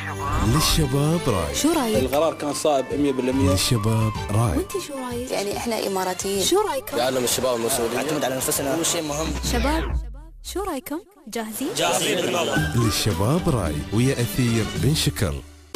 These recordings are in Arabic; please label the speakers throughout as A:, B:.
A: للشباب راي.
B: شو رايك؟
C: القرار كان صائب 100%.
A: للشباب راي.
B: وانت شو رايك؟ يعني احنا اماراتيين، شو رايكم؟
C: يعلم الشباب المسؤولين،
D: نعتمد على نفسنا، هو شيء مهم.
B: شباب شو رايكم؟ جاهزين؟
D: بالموضوع.
A: للشباب راي ويا أثير بن شكر.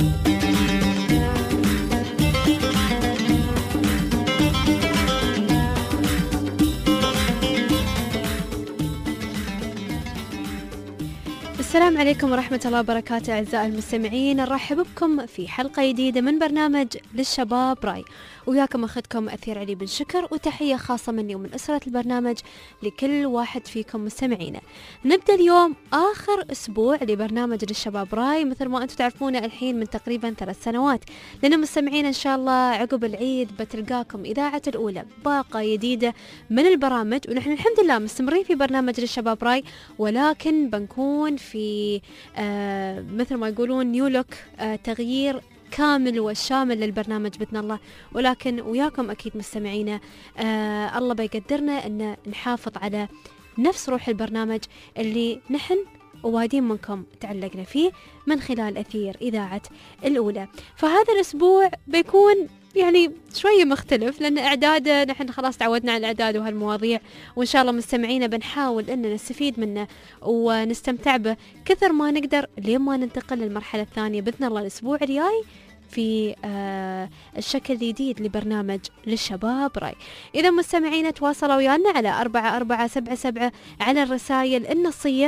E: السلام عليكم ورحمة الله وبركاته أعزائي المستمعين، نرحب بكم في حلقة جديدة من برنامج للشباب راي، وياكم أخذكم أثير علي بن شكر، وتحية خاصة مني ومن أسرة البرنامج لكل واحد فيكم مستمعينا. نبدأ اليوم آخر أسبوع لبرنامج للشباب راي، مثل ما أنتم تعرفون الحين من تقريبا 3 سنوات، لأن مستمعين إن شاء الله عقب العيد بتلقاكم إذاعة الأولى باقة جديدة من البرامج، ونحن الحمد لله مستمرين في برنامج للشباب راي، ولكن بنكون في مثل ما يقولون نيو لوك، تغيير كامل وشامل للبرنامج بإذن الله، ولكن وياكم أكيد مستمعينا الله بيقدرنا أن نحافظ على نفس روح البرنامج اللي نحن ووادين منكم تعلقنا فيه من خلال أثير إذاعة الأولى. فهذا الأسبوع بيكون يعني شوية مختلف، لأن إعداده نحن خلاص تعودنا على الإعداد وهالمواضيع، وإن شاء الله مستمعينا بنحاول أن نستفيد منه ونستمتع به كثر ما نقدر لين ما ننتقل للمرحلة الثانية بإذن الله الأسبوع الجاي في الشكل الجديد لبرنامج للشباب راي. إذا مستمعين تواصلوا ويانا على 4477 على الرسائل النصية،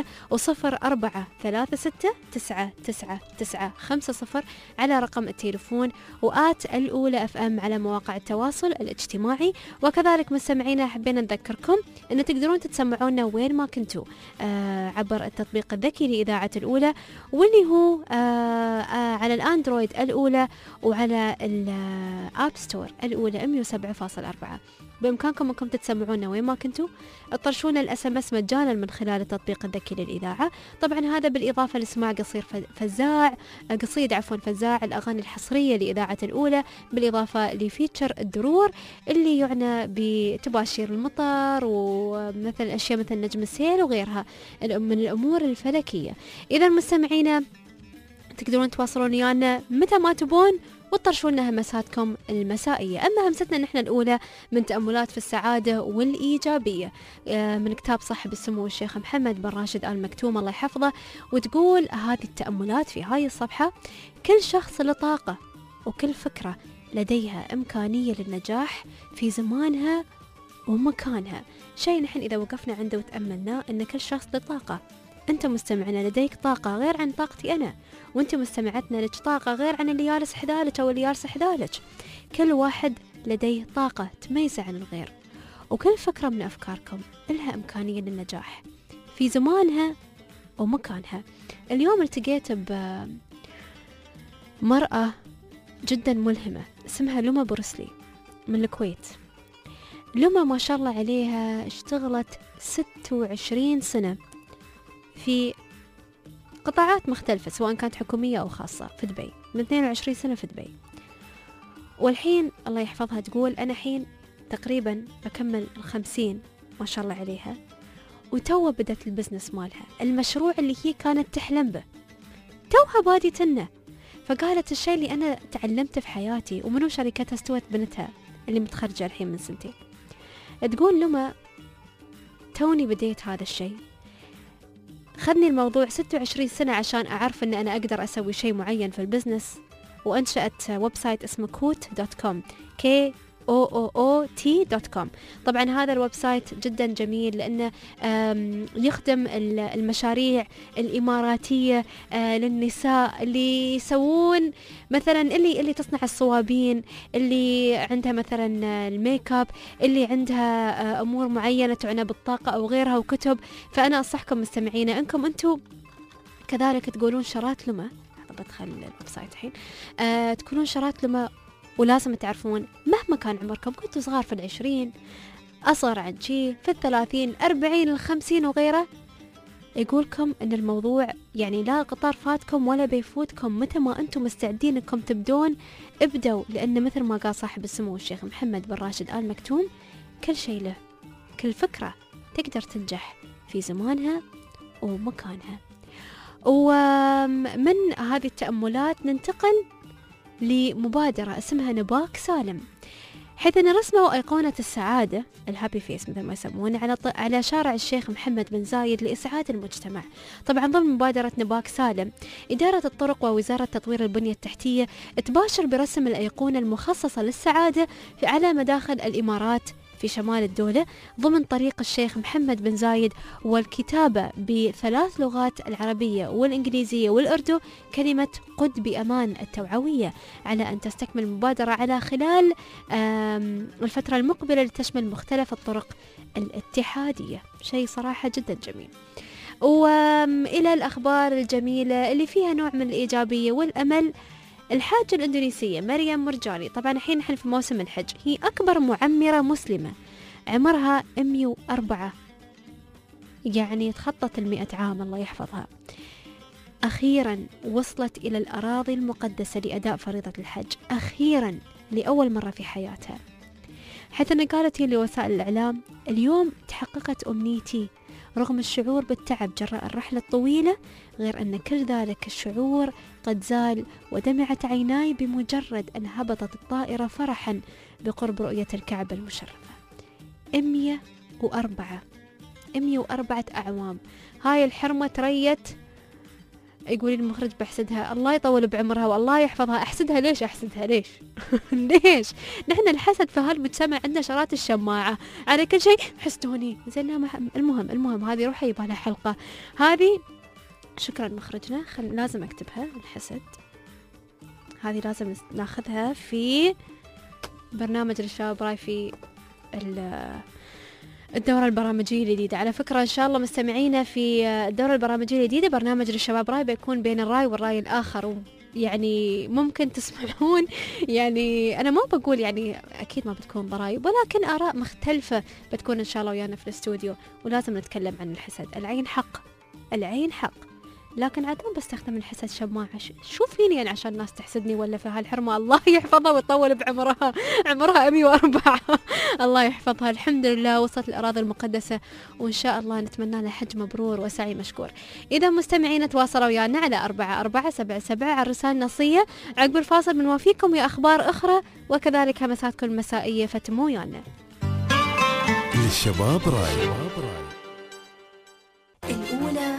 E: و0436999950 على رقم التليفون، وآت الأولى FM على مواقع التواصل الاجتماعي. وكذلك مستمعينا حبينا نذكركم أن تقدرون تسمعونا وين ما كنتوا عبر التطبيق الذكي لإذاعة الأولى، واللي هو على الأندرويد الأولى، وعلى الاب ستور الأولى 107.4. بإمكانكم أنكم تتسمعونا وين ما كنتوا، اطرشونا الSMS مجانا من خلال التطبيق الذكي للإذاعة. طبعا هذا بالإضافة لسماع قصيد فزاع الأغاني الحصرية لإذاعة الأولى، بالإضافة لفيتشر الدرور اللي يعنى بتباشير المطر ومثل أشياء مثل نجم السيل وغيرها من الأمور الفلكية. إذا مستمعينا تقدرون تواصلون ويانا متى ما تبون وتطرشونا همساتكم المسائية. أما همستنا نحن الأولى من تأملات في السعادة والإيجابية من كتاب صاحب السمو الشيخ محمد بن راشد آل مكتوم الله يحفظه، وتقول هذه التأملات في هاي الصفحة: كل شخص له طاقة، وكل فكرة لديها إمكانية للنجاح في زمانها ومكانها. شيء نحن إذا وقفنا عنده وتأملنا أن كل شخص له طاقة. أنت مستمعنا لديك طاقة غير عن طاقتي أنا، وأنت مستمعتنا لك طاقة غير عن اللي جالس حدالك أو اللي جالس حدالك. كل واحد لديه طاقة تميزه عن الغير، وكل فكرة من أفكاركم لها إمكانية للنجاح في زمانها ومكانها. اليوم التقيت بمرأة جدا ملهمة اسمها لوما بروسلي من الكويت. لوما ما شاء الله عليها اشتغلت 26 سنة في قطاعات مختلفة سواء كانت حكومية أو خاصة في دبي، من 22 سنة في دبي، والحين الله يحفظها تقول أنا حين تقريبا بكمل 50 ما شاء الله عليها، وتوها بدأت البزنس مالها، المشروع اللي هي كانت تحلم به توها باديتنا. فقالت الشيء اللي أنا تعلمته في حياتي، ومنو شركتها استوت بنتها اللي متخرجة الحين من 2 سنين. تقول لما توني بديت هذا الشيء، خذني الموضوع 26 سنة عشان أعرف أن أنا أقدر أسوي شيء معين في البزنس، وأنشأت ويب سايت اسمه koot.com KOOOT.com. طبعا هذا الويب سايت جدا جميل لأنه يخدم المشاريع الإماراتية للنساء اللي يسوون مثلا اللي تصنع الصوابين، اللي عندها مثلا الميك اب، اللي عندها أمور معينة تعنى بالطاقة أو غيرها وكتب. فأنا أنصحكم مستمعينا أنكم أنتم كذلك تقولون شرات لما، بدخل الويب سايت الحين، تكونون شرات لما. ولازم تعرفون مهما كان عمركم، كنتوا صغار في 20، أصغر عن شي في 30، 40، 50 وغيره، يقولكم أن الموضوع يعني لا قطار فاتكم ولا بيفوتكم. متى ما أنتم مستعدين أنكم تبدون ابدوا، لأن مثل ما قال صاحب السمو الشيخ محمد بن راشد آل مكتوم: كل شيء له، كل فكرة تقدر تنجح في زمانها ومكانها. ومن هذه التأملات ننتقل لمبادرة اسمها نباك سالم، حيث أن رسموا أيقونة السعادة الهابي فيس مثل ما يسمونه على شارع الشيخ محمد بن زايد لإسعاد المجتمع. طبعا ضمن مبادرة نباك سالم، إدارة الطرق ووزارة تطوير البنية التحتية تباشر برسم الأيقونة المخصصة للسعادة على مداخل الإمارات في شمال الدولة ضمن طريق الشيخ محمد بن زايد، والكتابة ب3 لغات، العربية والإنجليزية والأردو، كلمة قد بأمان التوعوية، على أن تستكمل المبادرة على خلال الفترة المقبلة لتشمل مختلف الطرق الاتحادية. شيء صراحة جدا جميل. وإلى الأخبار الجميلة اللي فيها نوع من الإيجابية والأمل، الحاجة الإندونيسية مريم مرجاني، طبعا الحين نحن في موسم الحج، هي أكبر معمرة مسلمة، عمرها 104، يعني تخطت 100 عام، الله يحفظها. أخيرا وصلت إلى الأراضي المقدسة لأداء فريضة الحج، أخيرا لأول مرة في حياتها، حيث أنها قالت هي لوسائل الإعلام: اليوم تحققت أمنيتي رغم الشعور بالتعب جراء الرحلة الطويلة، غير أن كل ذلك الشعور قد زال ودمعت عيناي بمجرد أن هبطت الطائرة فرحا بقرب رؤية الكعبة المشرفة. 104 أعوام هاي الحرمة تريت. يقول المخرج بحسدها، الله يطول بعمرها والله يحفظها. أحسدها ليش؟ ليش؟ نحن الحسد في هالمجتمع عندنا شرات الشماعة على كل شيء حسدوني. زين المهم هذه روح يبغى لها حلقة هذه. شكرا مخرجنا، لازم أكتبها. الحسد هذه لازم ناخذها في برنامج الشباب راي في الدورة البرامجية الجديدة. على فكرة إن شاء الله مستمعينا في الدورة البرامجية الجديدة برنامج الشباب راي بيكون بين الراي والراي الآخر، يعني ممكن تسمعون، يعني أنا ما بقول يعني أكيد ما بتكون ضرايب، ولكن آراء مختلفة بتكون إن شاء الله ويانا في الاستوديو، ولازم نتكلم عن الحسد. العين حق، لكن عاد بستخدم الحسد شماعة. شو فيني يعني عشان الناس تحسدني ولا في هالحرمة؟ الله يحفظها ويطول بعمرها، عمرها 104 الله يحفظها. الحمد لله وصلت الأراضي المقدسة، وإن شاء الله نتمنى لها حج مبرور وسعي مشكور. إذا مستمعين تواصلوا ويانا على 4477 على الرسالة النصية. عقب الفاصل بنوافيكم يا أخبار أخرى وكذلك همساتكم المسائية، فتموا ويانا.
A: الشباب راي.
B: الأولى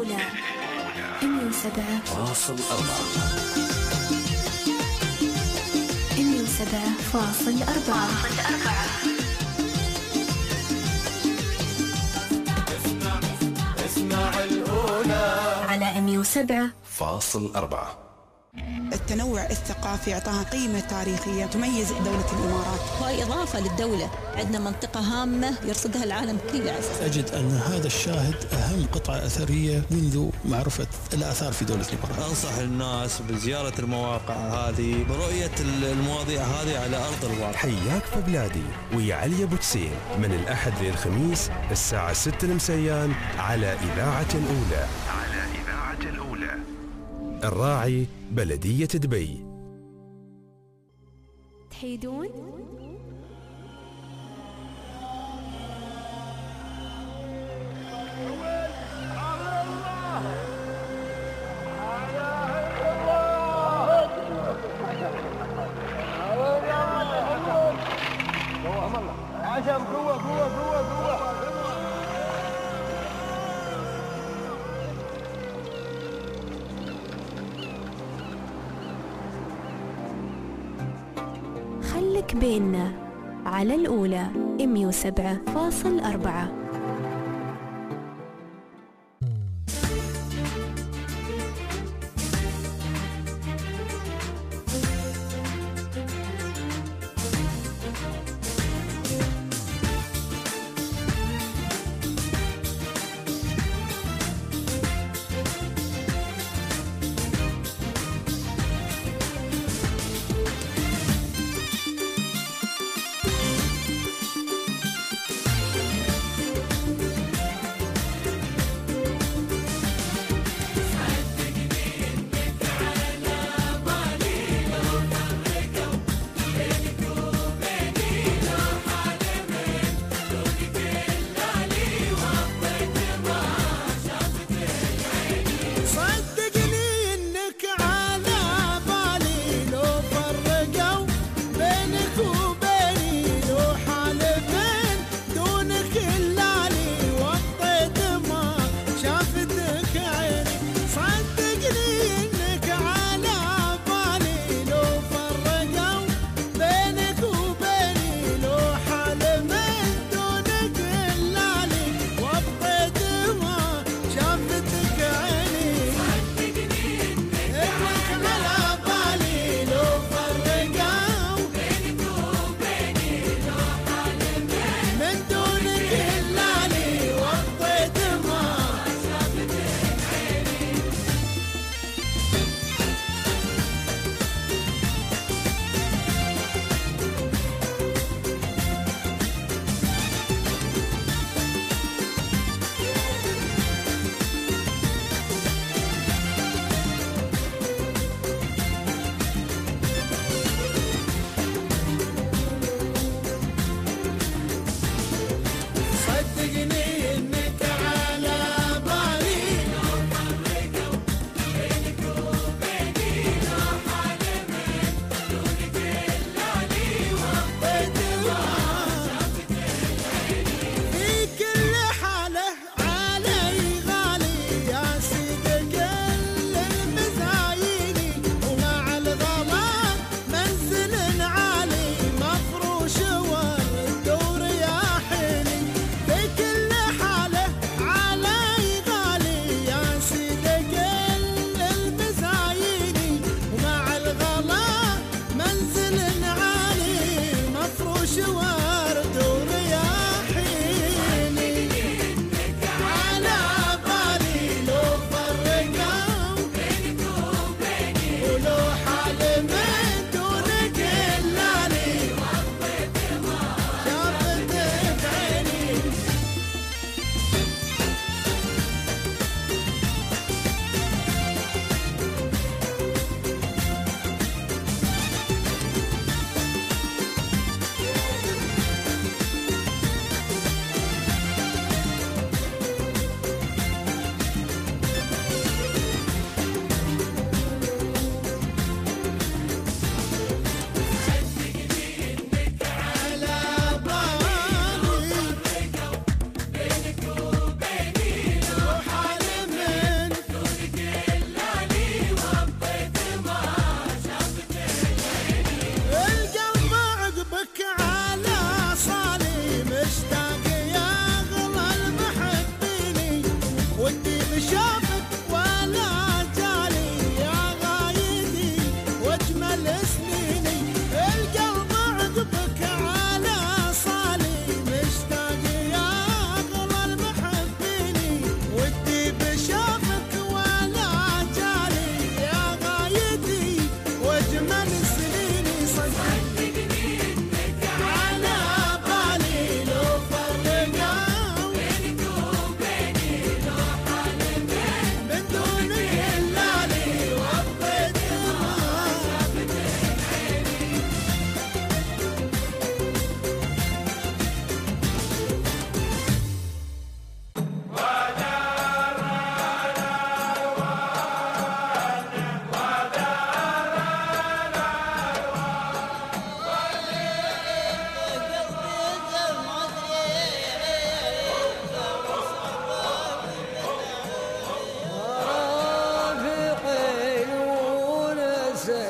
B: 107.4 اسمع الأولى على 107.4.
F: التنوع الثقافي اعطاها قيمة تاريخية تميز دولة الإمارات،
G: وهي إضافة للدولة. عندنا منطقة هامة يرصدها العالم كله.
H: أجد أن هذا الشاهد أهم قطعة أثرية منذ معرفة الآثار في دولة الإمارات.
I: أنصح الناس بزيارة المواقع هذه، برؤية المواضيع هذه على أرض الواقع.
A: حياك في بلادي ويا علي أبو تسين، من الأحد للخميس الساعة 6 المسيان على إذاعة الأولى. الراعي بلدية دبي.
E: تحيدون
J: عشان قوة.
B: خلك بيننا على الأولى 107.4.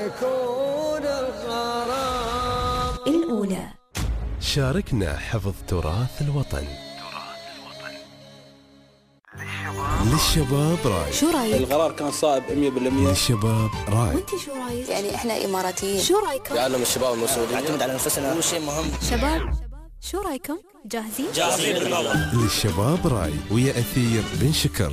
J: يكون الغرام.
B: الأولى.
A: شاركنا حفظ تراث الوطن. للشباب راي.
B: شو رايك؟
C: القرار كان صائب 100%.
A: للشباب راي.
B: وانت شو رايك؟
G: يعني احنا اماراتيين.
B: شو رايكم؟
C: يعلم الشباب المسؤولين.
D: نعتمد على نفسنا، هو شيء مهم.
B: شباب شو رايكم؟ جاهزين؟
D: جاهزين بالموضوع.
A: للشباب راي ويا أثير بن شكر.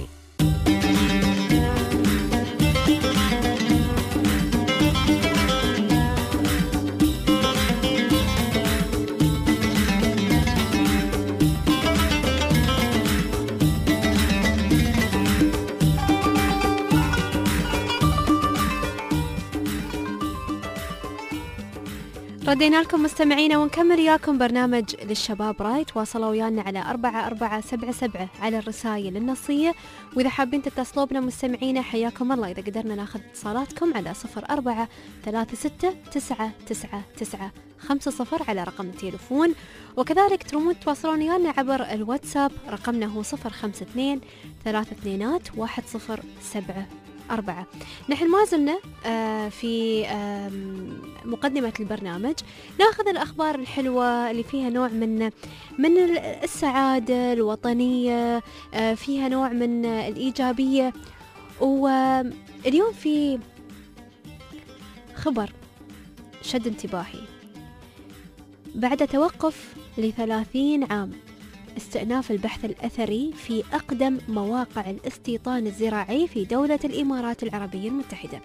E: ردينا لكم مستمعينا ونكمل وياكم برنامج للشباب راي. تواصلوا ويانا على 4477 على الرسائل النصية، وإذا حابين تتصلوا بنا مستمعينا حياكم الله. إذا قدرنا ناخذ اتصالاتكم على 0436999950 على رقم التليفون، وكذلك ترمون تواصلون ويانا عبر الواتساب، رقمنا هو 052 321 1074. نحن ما زلنا في مقدمة البرنامج ناخذ الأخبار الحلوة اللي فيها نوع من السعادة الوطنية، فيها نوع من الإيجابية. واليوم في خبر شد انتباهي. بعد توقف ل30 عام استئناف البحث الأثري في أقدم مواقع الاستيطان الزراعي في دولة الإمارات العربية المتحدة.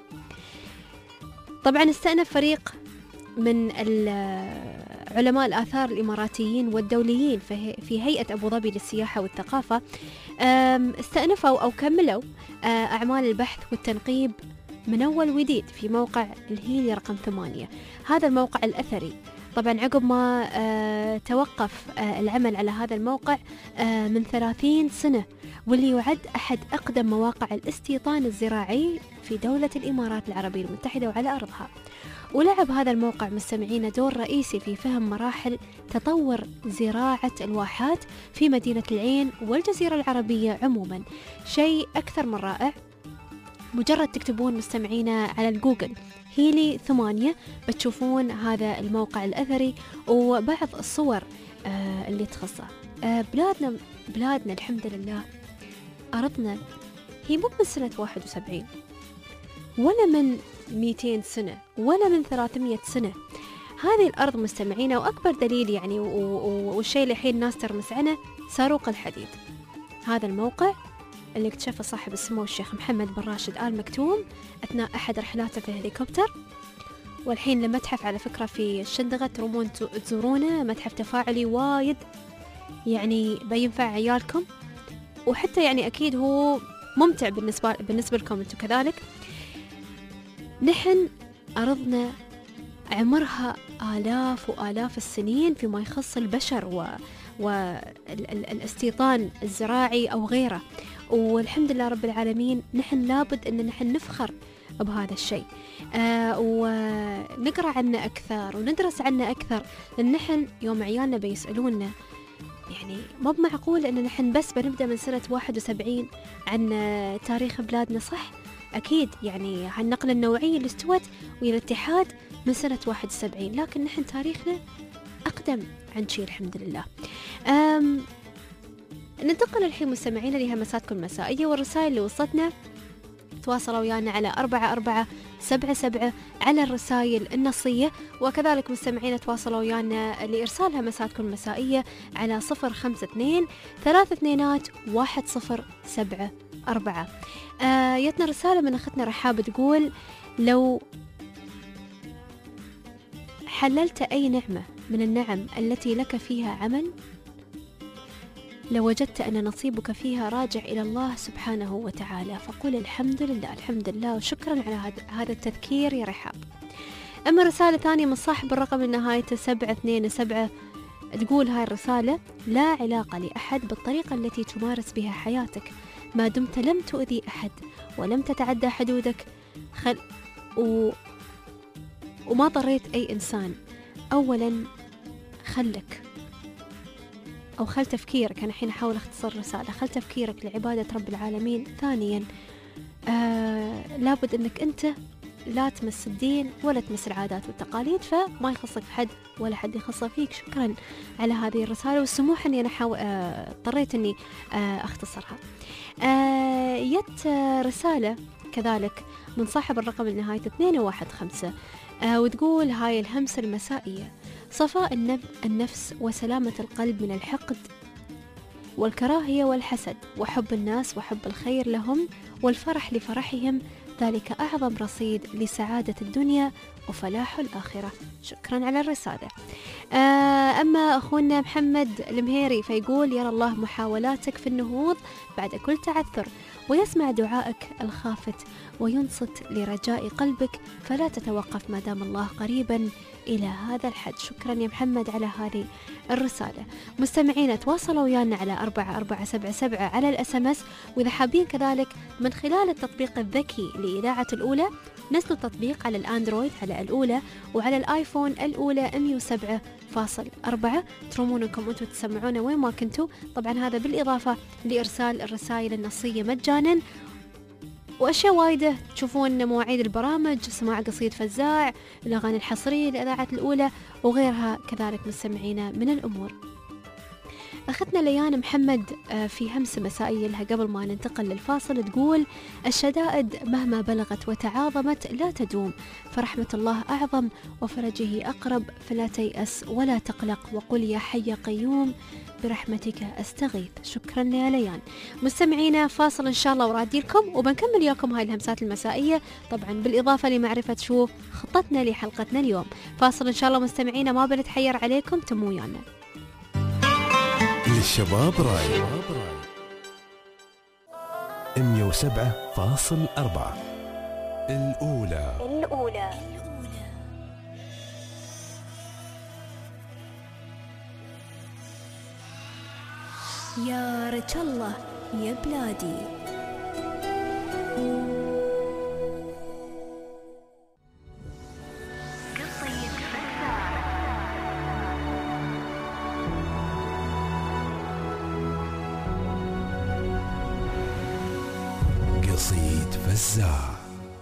E: طبعا استأنف فريق من علماء الآثار الإماراتيين والدوليين في هيئة أبو ظبي للسياحة والثقافة، استأنفوا أو كملوا أعمال البحث والتنقيب من أول وجديد في موقع الهيلي رقم 8. هذا الموقع الأثري طبعا عقب ما توقف العمل على هذا الموقع من 30 سنة، واللي يعد أحد أقدم مواقع الاستيطان الزراعي في دولة الإمارات العربية المتحدة وعلى أرضها. ولعب هذا الموقع مستمعين دور رئيسي في فهم مراحل تطور زراعة الواحات في مدينة العين والجزيرة العربية عموما. شيء أكثر من رائع. مجرد تكتبون مستمعينا على الجوجل هيلي 8 بتشوفون هذا الموقع الأثري وبعض الصور اللي تخصه. بلادنا الحمد لله أرضنا هي مو من سنة 71 ولا من 200 سنة ولا من 300 سنة. هذه الأرض مستمعينا، وأكبر دليل يعني والشيء اللي الحين الناس ترمس عنه صاروخ الحديد. هذا الموقع اللي اكتشفه صاحب السمو الشيخ محمد بن راشد آل مكتوم أثناء أحد رحلاته في الهليكوبتر. والحين لمتحف على فكرة في الشندقة، ترومون تزورونه، متحف تفاعلي وايد يعني بينفع عيالكم، وحتى يعني أكيد هو ممتع بالنسبة لكم أنتم كذلك. نحن أرضنا عمرها آلاف وآلاف السنين فيما يخص البشر والاستيطان الزراعي أو غيره، والحمد لله رب العالمين نحن لابد أن نحن نفخر بهذا الشيء ونقرأ عنه أكثر وندرس عنه أكثر. لأن نحن يوم عيالنا بيسألوننا يعني ما بمعقول أن نحن بس بنبدأ من سنة 71 عن تاريخ بلادنا، صح؟ أكيد يعني هالنقلة النوعية اللي استوت ويا الاتحاد من سنة 71، لكن نحن تاريخنا أقدم عن شيء الحمد لله. ننتقل الحين مستمعين لهمساتكم المسائية والرسائل اللي وصلتنا. تواصلوا ويانا على 4477 على الرسائل النصية، وكذلك مستمعين تواصلوا ويانا لإرسال همساتكم المسائية على 052 321 1074. يتنا رسالة من أختنا رحاب تقول: لو حللت أي نعمة من النعم التي لك فيها عمل لوجدت أن نصيبك فيها راجع إلى الله سبحانه وتعالى، فقل الحمد لله الحمد لله وشكرا على هذا التذكير يا رحاب. أما رسالة ثانية من صاحب الرقم النهاية 727 تقول هاي الرسالة: لا علاقة لأحد بالطريقة التي تمارس بها حياتك ما دمت لم تؤذي أحد ولم تتعدى حدودك وما ضريت أي إنسان. أولا خلك أو خل تفكيرك، أنا الحين أحاول أختصر رسالة، خل تفكيرك لعبادة رب العالمين. ثانيا لابد أنك أنت لا تمس الدين ولا تمس العادات والتقاليد، فما يخصك في حد ولا حد يخصه فيك. شكرا على هذه الرسالة، والسموح أني أنا اضطريت أني أختصرها. جت رسالة كذلك من صاحب الرقم النهاية 215 وتقول: هاي الهمسة المسائية، صفاء النفس وسلامة القلب من الحقد والكراهية والحسد، وحب الناس وحب الخير لهم والفرح لفرحهم، ذلك أعظم رصيد لسعادة الدنيا وفلاح الآخرة. شكرا على الرسالة. أما أخونا محمد المهيري فيقول: يرى الله محاولاتك في النهوض بعد كل تعثر، ويسمع دعائك الخافت، وينصت لرجاء قلبك، فلا تتوقف ما دام الله قريبا إلى هذا الحد. شكرا يا محمد على هذه الرسالة. مستمعين تواصلوا ويانا على 4477 على الSMS، وإذا حابين كذلك من خلال التطبيق الذكي لإذاعة الأولى، نزلوا تطبيق على الأندرويد على الأولى، وعلى الآيفون الأولى 107.4 ترومون انكم انتم تسمعونا وين ما كنتوا. طبعا هذا بالإضافة لإرسال الرسائل النصية مجانا، وأشياء وايدة تشوفون مواعيد البرامج، سماع قصيد فزاع، الأغاني الحصرية لإذاعة الأولى وغيرها كذلك مستمعينا من الأمور. أخذنا ليان محمد في همسة مسائية لها قبل ما ننتقل للفاصل، تقول: الشدائد مهما بلغت وتعاظمت لا تدوم، فرحمة الله أعظم وفرجه أقرب، فلا تيأس ولا تقلق، وقل يا حي قيوم برحمتك أستغيث. شكرا يا ليان. مستمعينا فاصل إن شاء الله ورادي لكم، وبنكمل ياكم هاي الهمسات المسائية طبعا بالإضافة لمعرفة شو خطتنا لحلقتنا اليوم. فاصل إن شاء الله مستمعينا، ما بنتحير عليكم، تموا ويانا.
A: للشباب راي 107.4 الأولى.
B: يا رجل الله يا بلادي،
A: قصيد فزاع.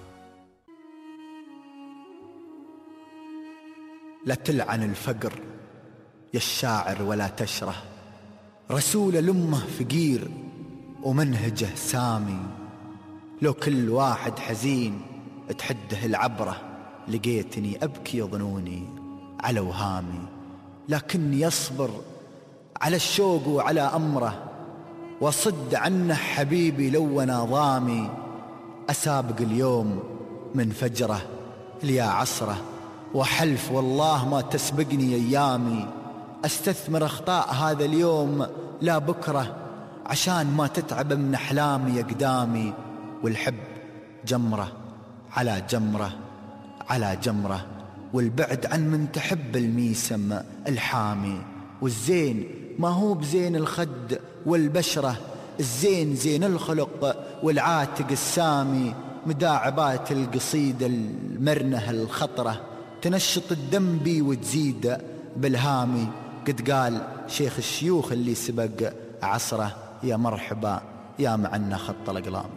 K: لا تلعن الفقر يا الشاعر ولا تشره، رسول الأمة فقير ومنهجه سامي، لو كل واحد حزين تحده العبرة، لقيتني أبكي يظنوني على وهامي، لكني أصبر على الشوق وعلى أمره، وصد عنه حبيبي لو نظامي، أسابق اليوم من فجره ليا عصره، وحلف والله ما تسبقني أيامي، أستثمر أخطاء هذا اليوم لا بكرة، عشان ما تتعب من أحلامي أقدامي، والحب جمرة على جمرة على جمرة، والبعد عن من تحب الميسم الحامي، والزين ما هو بزين الخد والبشرة، الزين زين الخلق والعاتق السامي، مداعبات القصيدة المرنة الخطرة، تنشط الدم بي وتزيد بالهامي، قد قال شيخ الشيوخ اللي سبق عصره: يا مرحبا يا معنا خط الأقلام.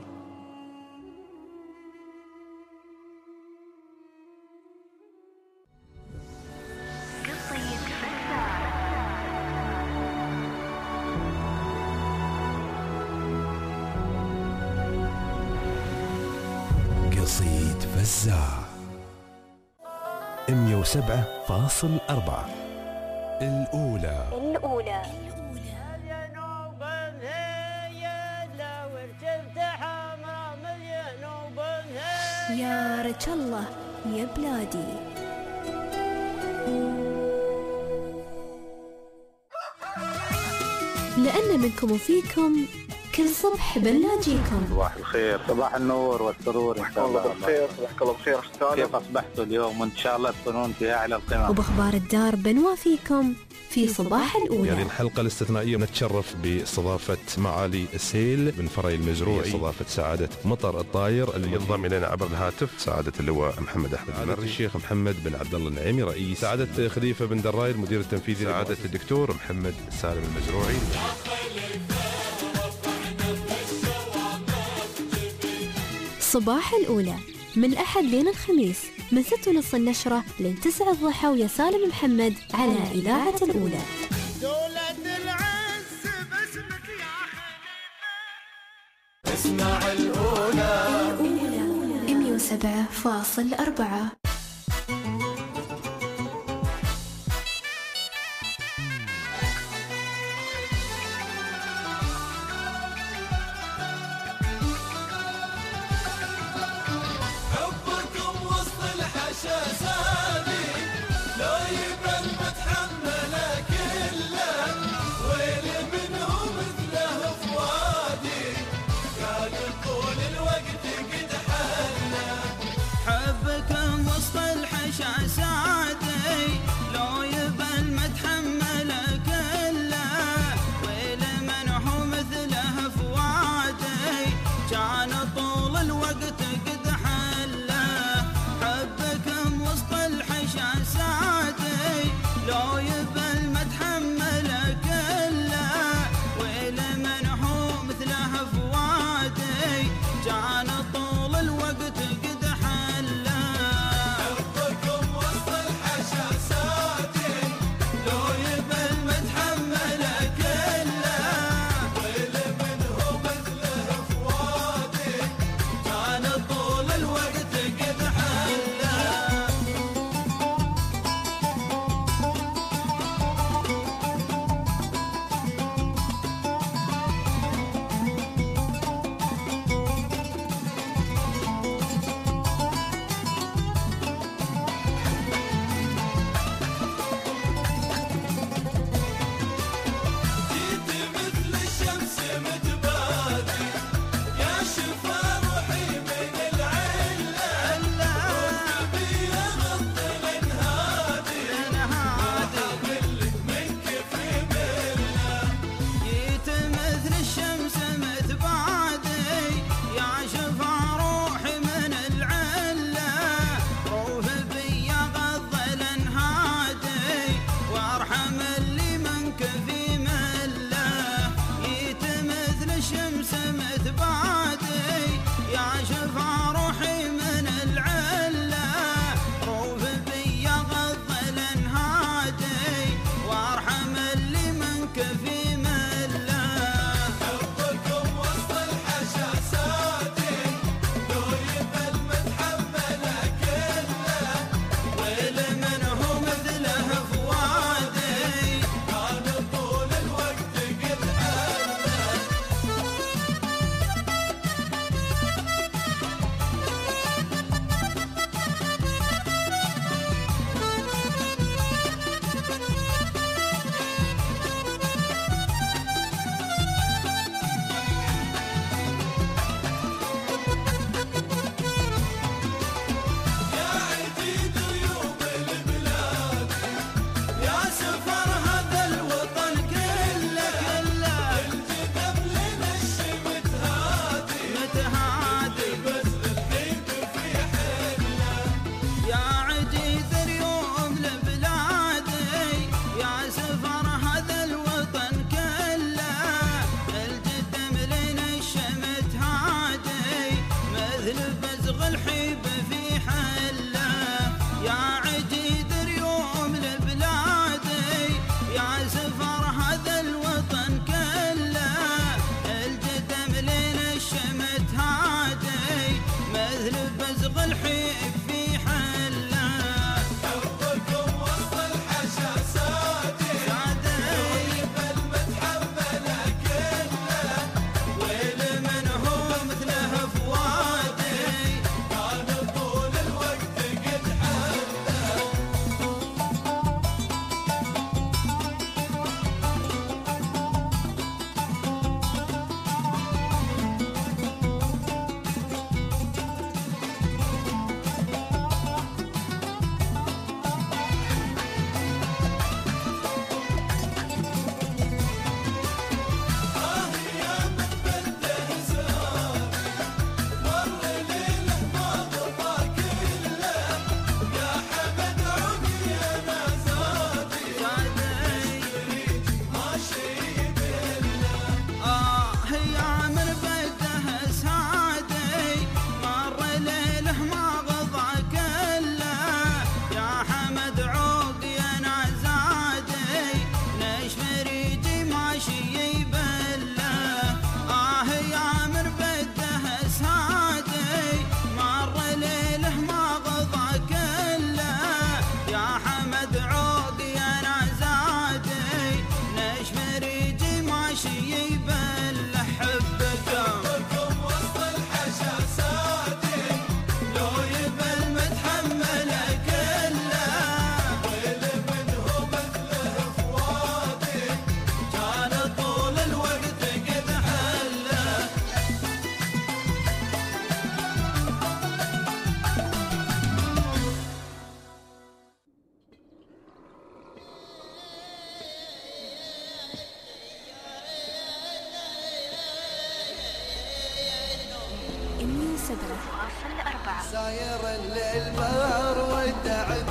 A: قصيد فزاع 107.4 الأولى.
B: يا رجل الله يا بلادي، لأن منكم وفيكم كل صبح بنلاقيكم.
L: صباح الخير، صباح النور والسرور إن شاء الله.
M: بالخير، صباحك الله بخير أختار.
L: كيف أصبحتوا اليوم؟ وإن شاء الله تكونون في أعلى القمم.
B: وبأخبار الدار بنوافيكم في صباح الأولى.
A: هذه الحلقة الاستثنائية نتشرف باستضافة معالي السيل بن فري المزروعي، استضافة سعادة مطر الطاير اللي ينضم إلينا عبر الهاتف سعادة اللواء محمد أحمد المري، الشيخ محمد بن عبد الله النعيمي رئيس، سعادة خليفة بن دراي المدير التنفيذي، سعادة الدكتور محمد سالم المزروعي.
B: صباح الأولى من الأحد لين الخميس من 6:30 النشرة لين 9 الضحى ويا سالم محمد على إذاعة الأولى.
J: اسمع الأولى
B: 107.4.
J: جعان طول الوقت قد حلا. حبكم وسط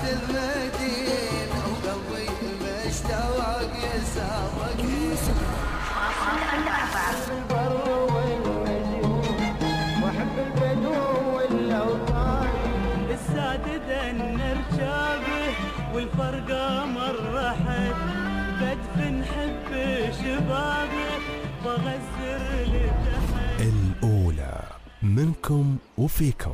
J: المدينة وقلبي مشتاق يسابق البر والنجوم واحب البدو والاوطان السادد نركبه والفرقة مرة حد بدفن حب شبابه بغزر لتحت.
N: الأولى منكم وفيكم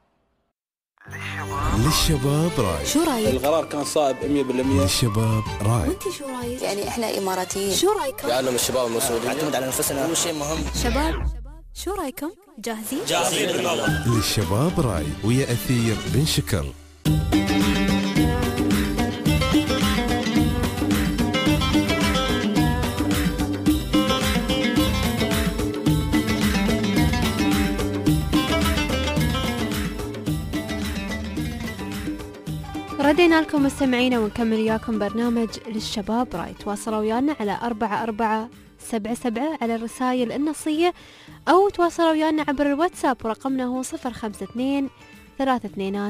N: للشباب راي.
B: شو رايك؟
C: القرار كان صائب 100%.
N: للشباب راي.
B: وانت شو رايك؟
G: يعني احنا اماراتيين.
B: شو رايكم؟
C: يعلم الشباب المسؤولين
D: نعتمد على نفسنا هو شيء مهم.
B: شباب شو رايكم؟ جاهزين؟
D: جاهزين بالله.
N: للشباب راي ويا أثير بن شكر.
E: ردينا لكم مستمعينا ونكمل وياكم برنامج للشباب راي. تواصلوا ويانا على 4477 على الرسائل النصية أو تواصلوا ويانا عبر الواتساب ورقمنا هو 052 32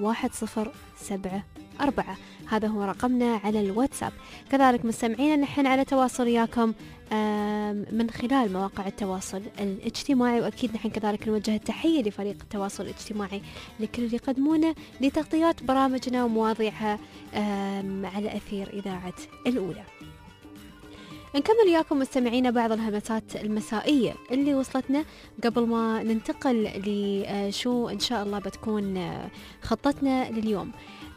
E: 1074. هذا هو رقمنا على الواتساب. كذلك مستمعينا نحن على تواصل وياكم من خلال مواقع التواصل الاجتماعي، وأكيد نحن كذلك نوجه التحية لفريق التواصل الاجتماعي لكل اللي يقدمونه لتغطيات برامجنا ومواضيعها على أثير إذاعة الأولى. نكمل وياكم مستمعينا بعض الهمسات المسائية اللي وصلتنا قبل ما ننتقل لشو إن شاء الله بتكون خطتنا لليوم.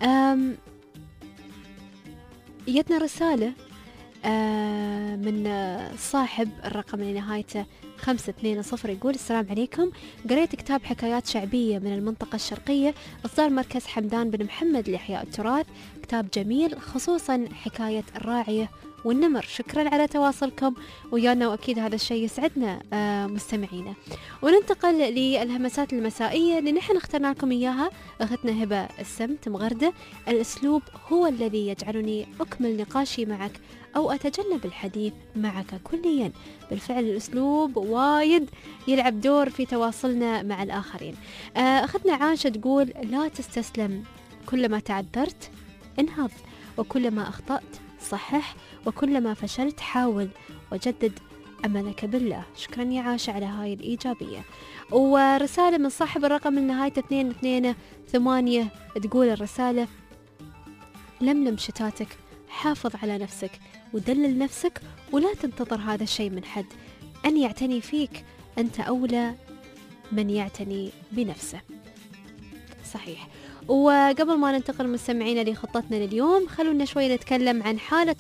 E: جتنا رسالة من صاحب الرقم اللي نهايته 520 يقول: السلام عليكم، قريت كتاب حكايات شعبية من المنطقة الشرقية إصدار مركز حمدان بن محمد لإحياء التراث، كتاب جميل خصوصا حكاية الراعية والنمر. شكرا على تواصلكم ويانا، وأكيد هذا الشيء يسعدنا مستمعينا. وننتقل للهمسات المسائية اللي نحن اخترنا لكم إياها. أختنا هبة السمت مغردة: الأسلوب هو الذي يجعلني أكمل نقاشي معك أو أتجنب الحديث معك كليا. بالفعل الأسلوب وايد يلعب دور في تواصلنا مع الآخرين. أختنا عاشة تقول: لا تستسلم، كلما تعذرت انهض، وكلما أخطأت صحح، وكلما فشلت حاول، وجدد أملك بالله. شكرا يا عاشة على هاي الإيجابية. ورسالة من صاحب الرقم النهاية 228 تقول الرسالة: لملم شتاتك، حافظ على نفسك ودلل نفسك، ولا تنتظر هذا الشيء من حد. أن يعتني فيك أنت أولى من يعتني بنفسه. صحيح. وقبل ما ننتقل مستمعينا لخطتنا لليوم، خلونا شوي نتكلم عن حالة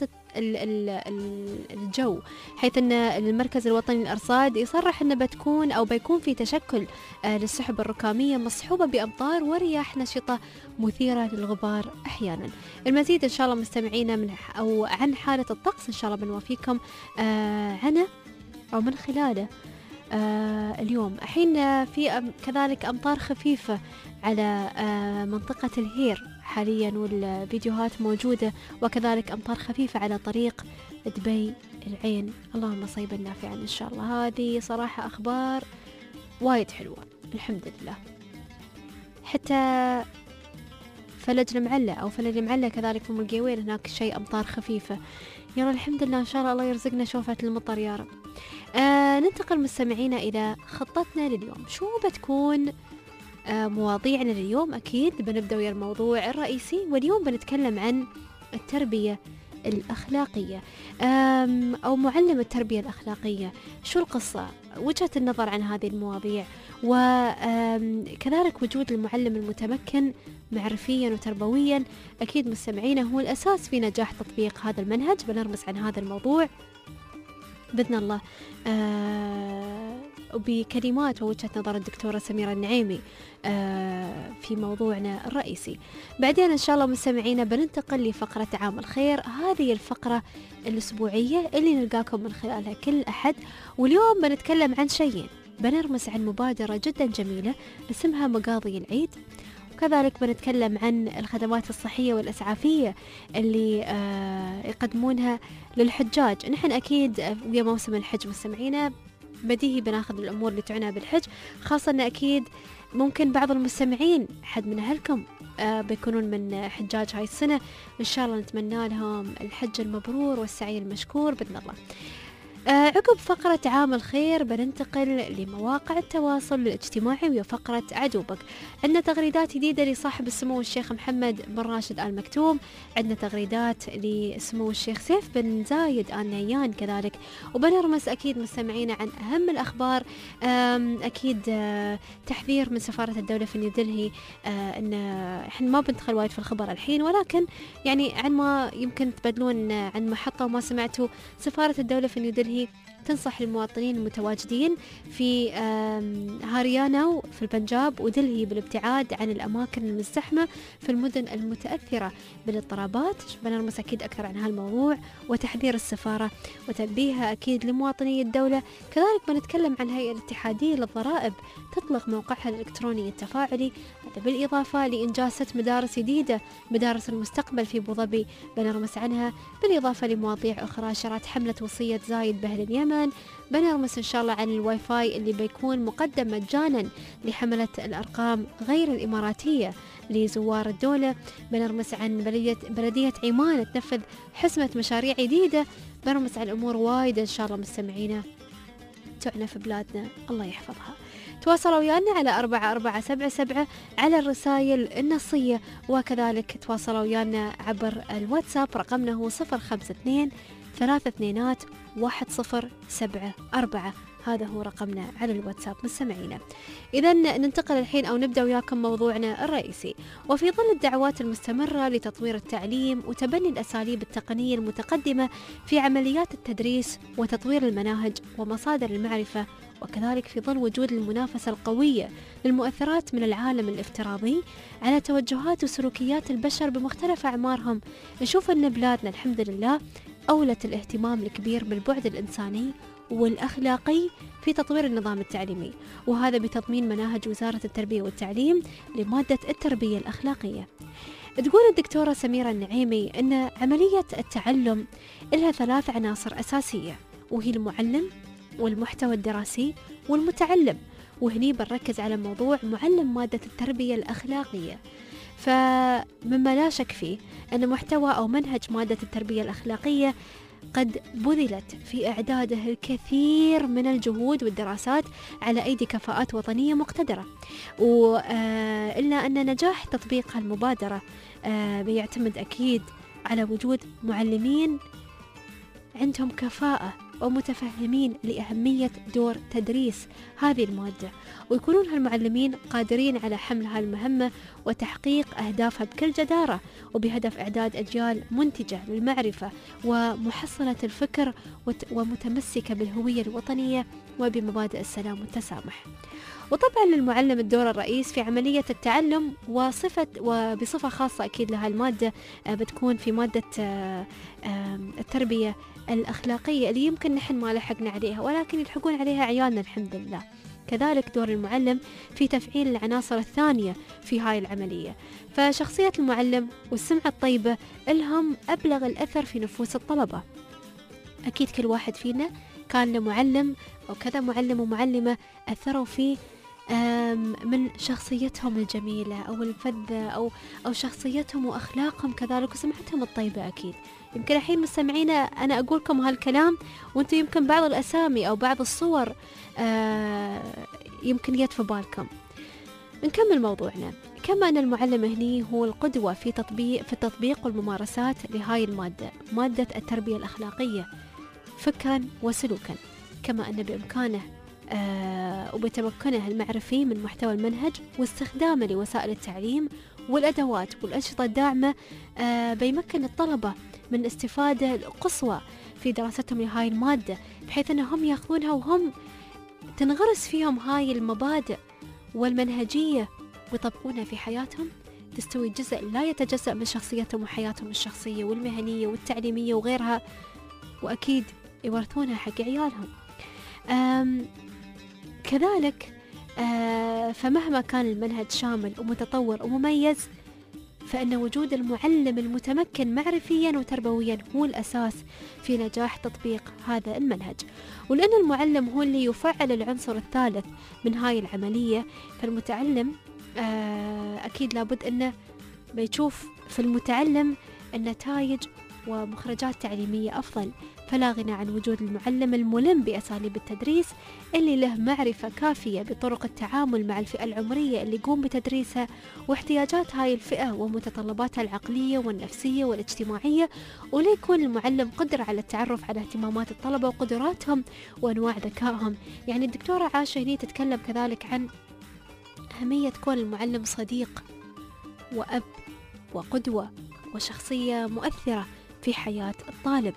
E: الجو، حيث أن المركز الوطني للأرصاد يصرح أنه بتكون أو بيكون في تشكل للسحب الركامية مصحوبة بأمطار ورياح نشطة مثيرة للغبار أحيانا. المزيد إن شاء الله مستمعينا عن حالة الطقس إن شاء الله بنوافيكم عنه أو من خلاله اليوم. الحين في كذلك أمطار خفيفة على منطقة الهير حاليا، والفيديوهات موجودة، وكذلك أمطار خفيفة على طريق دبي العين. اللهم صيبا نافعا إن شاء الله. هذه صراحة أخبار وايد حلوة الحمد لله. حتى فلج المعلة أو فلج المعلة كذلك في المرقيوين هناك شيء أمطار خفيفة. يلا الحمد لله إن شاء الله يرزقنا شوفة المطر يا رب. ننتقل مستمعينا إلى خطتنا لليوم. شو بتكون مواضيعنا لليوم؟ أكيد بنبدأ ويا الموضوع الرئيسي، واليوم بنتكلم عن التربية الأخلاقية أو معلم التربية الأخلاقية. شو القصة؟ وجهة النظر عن هذه المواضيع، وكذلك وجود المعلم المتمكن معرفيا وتربويا. أكيد مستمعينا هو الأساس في نجاح تطبيق هذا المنهج. بنرمس عن هذا الموضوع بإذن الله بكلمات ووجهة نظر الدكتورة سميرة النعيمي في موضوعنا الرئيسي. بعدين إن شاء الله مستمعينا بننتقل لفقرة عام الخير. هذه الفقرة الأسبوعية اللي نلقاكم من خلالها كل أحد، واليوم بنتكلم عن شيئين. بنرمس عن مبادرة جدا جميلة اسمها مقاضي العيد، وكذلك بنتكلم عن الخدمات الصحية والإسعافية اللي يقدمونها للحجاج. نحن أكيد في موسم الحج مستمعينا بديهي بناخذ الأمور اللي تعنى بالحج، خاصة أن أكيد ممكن بعض المستمعين حد من أهلكم بيكونون من حجاج هاي السنة، إن شاء الله نتمنى لهم الحج المبرور والسعي المشكور بإذن الله. عقب فقرة عام الخير بننتقل لمواقع التواصل الاجتماعي وفقرة عجوبك. عندنا تغريدات جديدة لصاحب السمو الشيخ محمد بن راشد آل مكتوم، عندنا تغريدات لسمو الشيخ سيف بن زايد آل نهيان كذلك، وبنرمس أكيد مستمعينا عن أهم الأخبار. أكيد تحذير من سفارة الدولة في نيودلهي، إن إحنا ما بندخل وايد في الخبر الحين، ولكن يعني عن ما يمكن تبدلون عن محطة وما سمعتوا، سفارة الدولة في نيودلهي تنصح المواطنين المتواجدين في هاريانا في البنجاب ودلهي بالابتعاد عن الأماكن المزدحمة في المدن المتأثرة بالاضطرابات. بنرمس أكيد أكثر عن هالموضوع وتحذير السفارة وتنبيهها أكيد لمواطني الدولة. كذلك بنتكلم عن الهيئة الاتحادية للضرائب تطلق موقعها الإلكتروني التفاعلي، هذا بالإضافة لإنجاز 6 مدارس جديدة، مدارس المستقبل في أبو ظبي بنرمس عنها، بالإضافة لمواضيع أخرى. شرعت حملة وصية زايد بأهل اليمن، بنرمس إن شاء الله عن الواي فاي اللي بيكون مقدم مجانا لحملة الأرقام غير الإماراتية لزوار الدولة، بنرمس عن بلدية عمان تنفذ حسمة مشاريع جديدة، بنرمس عن أمور وايدة إن شاء الله مستمعينا تعنى في بلادنا الله يحفظها. تواصلوا ويانا على 4477 على الرسائل النصية، وكذلك تواصلوا ويانا عبر الواتساب، رقمنا هو 052-322-1074، هذا هو رقمنا على الواتساب مستمعينا. إذا ننتقل الحين أو نبدأ وياكم موضوعنا الرئيسي. وفي ظل الدعوات المستمرة لتطوير التعليم وتبني الأساليب التقنية المتقدمة في عمليات التدريس وتطوير المناهج ومصادر المعرفة، وكذلك في ظل وجود المنافسة القوية للمؤثرات من العالم الافتراضي على توجهات وسلوكيات البشر بمختلف أعمارهم، نشوف أن بلادنا الحمد لله أولت الاهتمام الكبير بالبعد الإنساني والأخلاقي في تطوير النظام التعليمي، وهذا بتضمين مناهج وزارة التربية والتعليم لمادة التربية الأخلاقية. تقول الدكتورة سميرة النعيمي أن عملية التعلم لها 3 عناصر أساسية، وهي المعلم والمحتوى الدراسي والمتعلم، وهني بنركز على موضوع معلم مادة التربية الأخلاقية. فمما لا شك فيه أن محتوى أو منهج مادة التربية الأخلاقية قد بذلت في إعداده الكثير من الجهود والدراسات على أيدي كفاءات وطنية مقتدرة، إلا أن نجاح تطبيق هالمبادرة بيعتمد أكيد على وجود معلمين عندهم كفاءة ومتفهمين لأهمية دور تدريس هذه المادة، ويكونون هالمعلمين قادرين على حمل هالمهمة وتحقيق أهدافها بكل جدارة، وبهدف إعداد أجيال منتجة للمعرفة ومحصلة الفكر ومتمسكة بالهوية الوطنية وبمبادئ السلام والتسامح. وطبعا للمعلم الدور الرئيس في عملية التعلم، وبصفة خاصة أكيد لها المادة بتكون في مادة التربية الأخلاقية اللي يمكن نحن ما لحقنا عليها، ولكن يلحقون عليها عيالنا الحمد لله. كذلك دور المعلم في تفعيل العناصر الثانية في هاي العملية. فشخصية المعلم والسمعة الطيبة لهم أبلغ الأثر في نفوس الطلبة. أكيد كل واحد فينا كان له معلم أو كذا معلم ومعلمة أثروا فيه من شخصيتهم الجميلة أو الفذة أو شخصيتهم وأخلاقهم كذلك وسمعتهم الطيبة. أكيد يمكن الحين مستمعينا أنا أقولكم هالكلام وأنتم يمكن بعض الأسامي أو بعض الصور يمكن يد في بالكم. نكمل موضوعنا. كما أن المعلم هني هو القدوة في التطبيق والممارسات لهاي المادة، مادة التربية الأخلاقية، فكرا وسلوكا، كما أن بإمكانه وبتمكنه المعرفي من محتوى المنهج واستخدامه لوسائل التعليم والأدوات والأنشطة الداعمة، بيمكن الطلبة من استفادة القصوى في دراستهم لهاي المادة، بحيث أنهم يأخذونها وهم تنغرس فيهم هاي المبادئ والمنهجية ويطبقونها في حياتهم، تستوي جزء لا يتجزأ من شخصيتهم وحياتهم الشخصية والمهنية والتعليمية وغيرها، وأكيد يورثونها حق عيالهم. كذلك فمهما كان المنهج شامل ومتطور ومميز، فإن وجود المعلم المتمكن معرفيا وتربويا هو الأساس في نجاح تطبيق هذا المنهج. ولأن المعلم هو اللي يفعل العنصر الثالث من هاي العملية، فالمتعلم أكيد لابد أنه بيشوف في المتعلم النتائج ومخرجات تعليمية أفضل. فلا غنى عن وجود المعلم الملم بأساليب التدريس اللي له معرفة كافية بطرق التعامل مع الفئة العمرية اللي يقوم بتدريسها واحتياجات هاي الفئة ومتطلباتها العقلية والنفسية والاجتماعية، وليكون المعلم قدر على التعرف على اهتمامات الطلبة وقدراتهم وأنواع ذكائهم. يعني الدكتورة عاشة هنا تتكلم كذلك عن أهمية كون المعلم صديق وأب وقدوة وشخصية مؤثرة في حياة الطالب.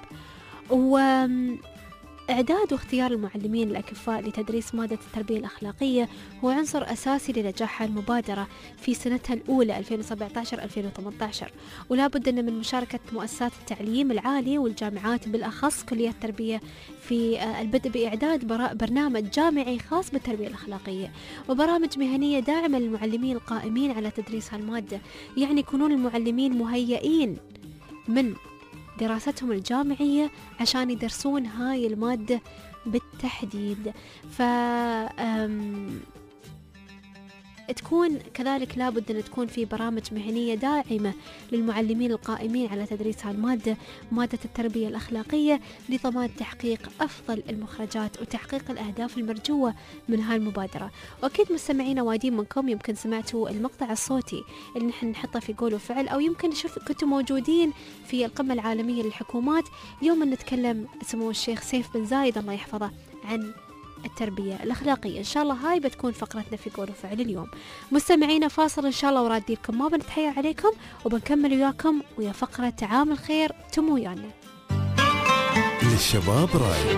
E: وإعداد واختيار المعلمين الأكفاء لتدريس مادة التربية الأخلاقية هو عنصر أساسي لنجاح المبادرة في سنتها الأولى 2017-2018، ولا بد أن من مشاركة مؤسسات التعليم العالي والجامعات بالأخص كلية التربية في البدء بإعداد برنامج جامعي خاص بالتربية الأخلاقية وبرامج مهنية داعمة للمعلمين القائمين على تدريس هالمادة. يعني يكونون المعلمين مهيئين من دراستهم الجامعية عشان يدرسون هاي المادة بالتحديد. تكون كذلك لابد أن تكون في برامج مهنية داعمة للمعلمين القائمين على تدريس هالمادة، مادة التربية الأخلاقية، لضمان تحقيق أفضل المخرجات وتحقيق الأهداف المرجوة من هالمبادرة. وأكيد مستمعين وادين منكم يمكن سمعتوا المقطع الصوتي اللي نحن نحطه في قول وفعل، أو يمكن كنتوا موجودين في القمة العالمية للحكومات يوم نتكلم سمو الشيخ سيف بن زايد الله يحفظه عن التربية الأخلاقية. إن شاء الله هاي بتكون فقرتنا في قول وفعل اليوم. مستمعينا فاصل إن شاء الله ورادي لكم، ما بنتحير عليكم وبنكمل وياكم ويا فقرة عامل خير تمو ويانا.
N: للشباب راي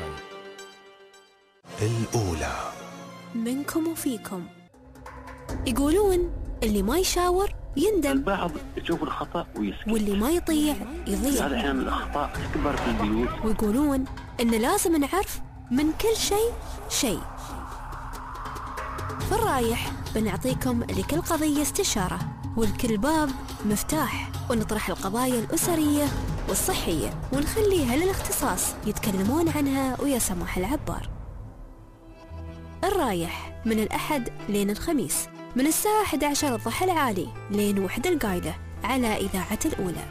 N: الأولى
B: منكم وفيكم. يقولون اللي ما يشاور يندم،
O: البعض يشوف الخطأ ويسكت،
B: واللي ما يطيع يضيع.
O: هذا أحيانا الأخطاء تكبر في البيوت.
B: ويقولون إن لازم نعرف من كل شيء. في الرايح بنعطيكم لكل قضية استشارة ولكل باب مفتاح، ونطرح القضايا الأسرية والصحية ونخليها للاختصاص يتكلمون عنها ويا سماح العبار. الرايح من الأحد لين الخميس من الساعة 11 الضحى العالي لين 1 القايلة على إذاعة الأولى.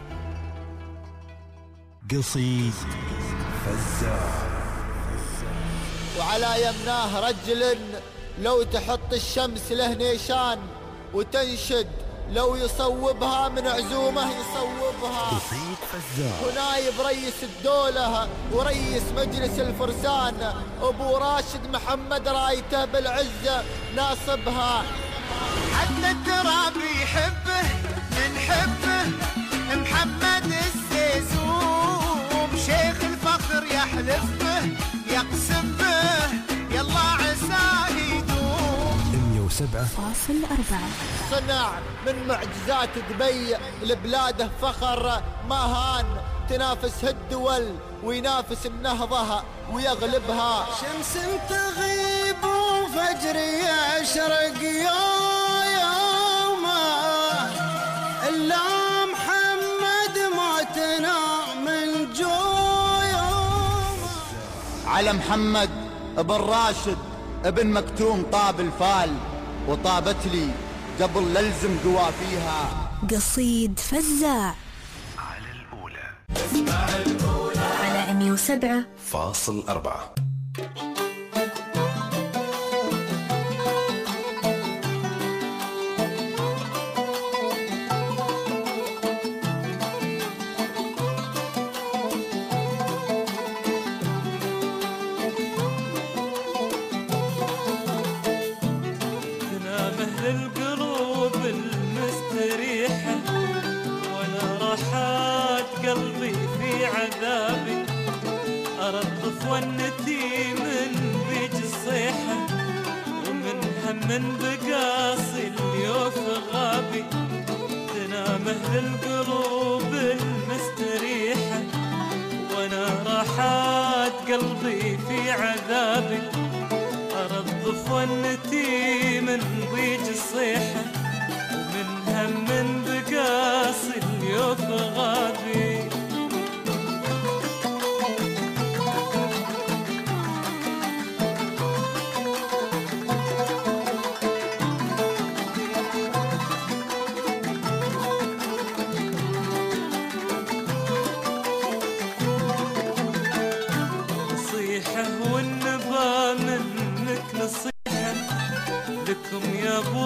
N: قصيد فزاع.
K: وعلى يمناه رجل لو تحط الشمس له نيشان وتنشد لو يصوبها من عزومه يصوبها.
N: قصيد فزاع.
K: ونايب رئيس الدولة ورئيس مجلس الفرسان أبو راشد محمد رايته بالعزة ناصبها.
J: حتى التراب يحبه من حبه محمد الزيزوم، شيخ الفخر يحلف به يقسم به يلا عساه يدوم.
B: 107.4
K: صنع من معجزات دبي لبلاده فخر ما هان، تنافس الدول وينافس النهضة ويغلبها.
J: شمس تغيب وفجر يشرق يومه إلا محمد موتنا من جويومه.
K: على محمد ابن راشد ابن مكتوم طاب الفال، وطابت لي قبل للزم قوافيها.
B: قصيد فزاع
N: على الأولى
B: على 107.4.
P: ونتي من بيج الصيحة ومن هم بقاصي اليوف غابي، تنام أهل القلوب المستريحة وانا راحات قلبي في عذابي. أرضف ونتي من بيج الصيحة ومن هم بقاصي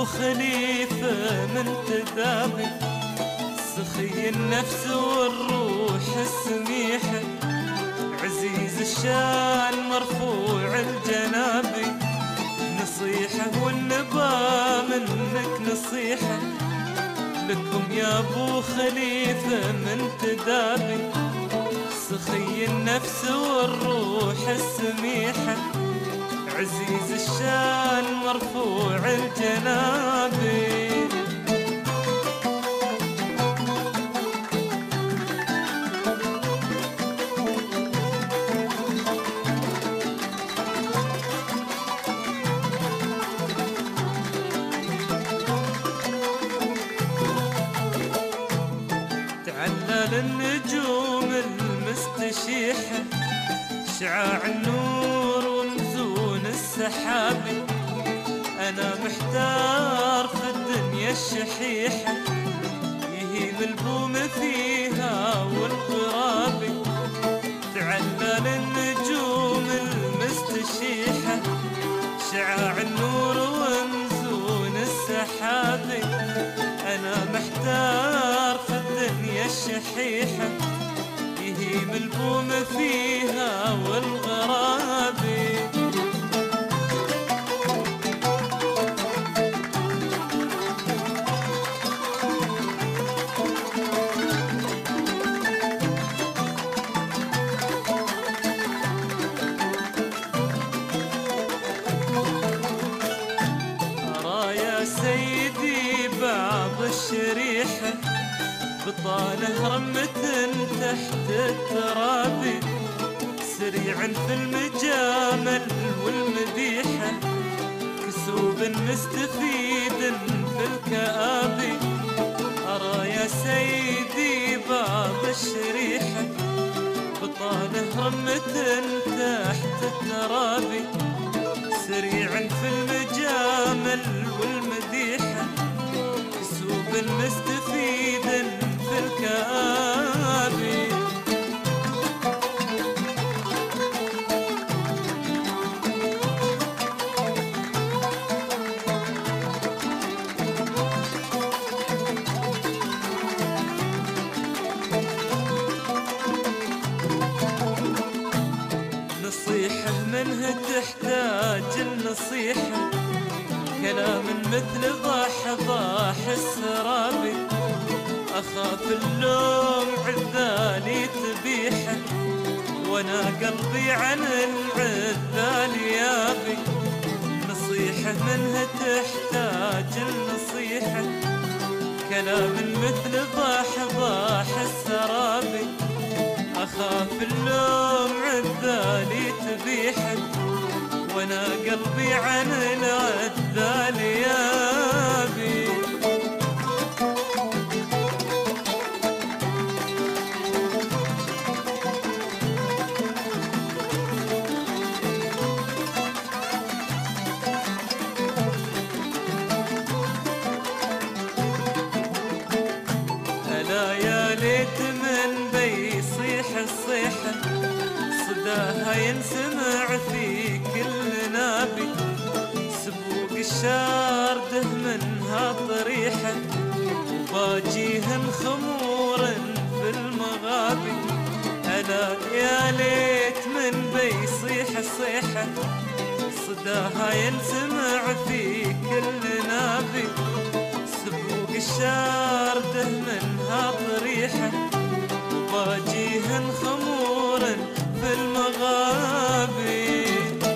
P: خليفة من تدابي، سخي النفس والروح السميحة، عزيز الشان مرفوع الجنابي، نصيحة والنبا منك نصيحة، لكم يا ابو خليفة من تدابي، سخي النفس والروح السميحة، عزيز الشان مرفوع الجنابي. تعلل النجوم المستشيحة، شعاع النور ونزول السحابي، أنا محتار في الدنيا الشحيحة، يهيم البوم فيها والغرابي، تعلل النجوم المستشيحة، شعاع النور ونزول السحابي، أنا محتار في الدنيا الشحيحة، يهيم البوم فيها والغرابي. أرى يا سيدي بعض الشريحة، بطانه رمة تحت الترابي، سريعا في المجامل والمديحة، كسوب مستفيد في الكآبي، أرى يا سيدي بعض الشريحة، بطانه رمة تحت الترابي، سريعا في المجامل والمديحة، كسوب مستفيد في الكآبي. نصيحة منها تحتاج النصيحة، كلام مثل ضاح السرابي، أخاف اللوم عذالي تبيحة، وانا قلبي عن العذال يابي، نصيحة منها تحتاج النصيحة، كلام مثل ضاح السرابي، أخاف اللوم عذالي تبيحة، وانا قلبي عن العذال يابي. ألا يا ليت من بيصيح الصيحة، صداها ينسمع في كل نابي، سبوق الشارده منها طريحة، وباجيهن خمور في المغابي، ألا يا ليت من بيصيح الصيحة، صداها ينسمع في كل نابي، سبوق الشارده منها طريحة، وباجيهن خمور في المغابي.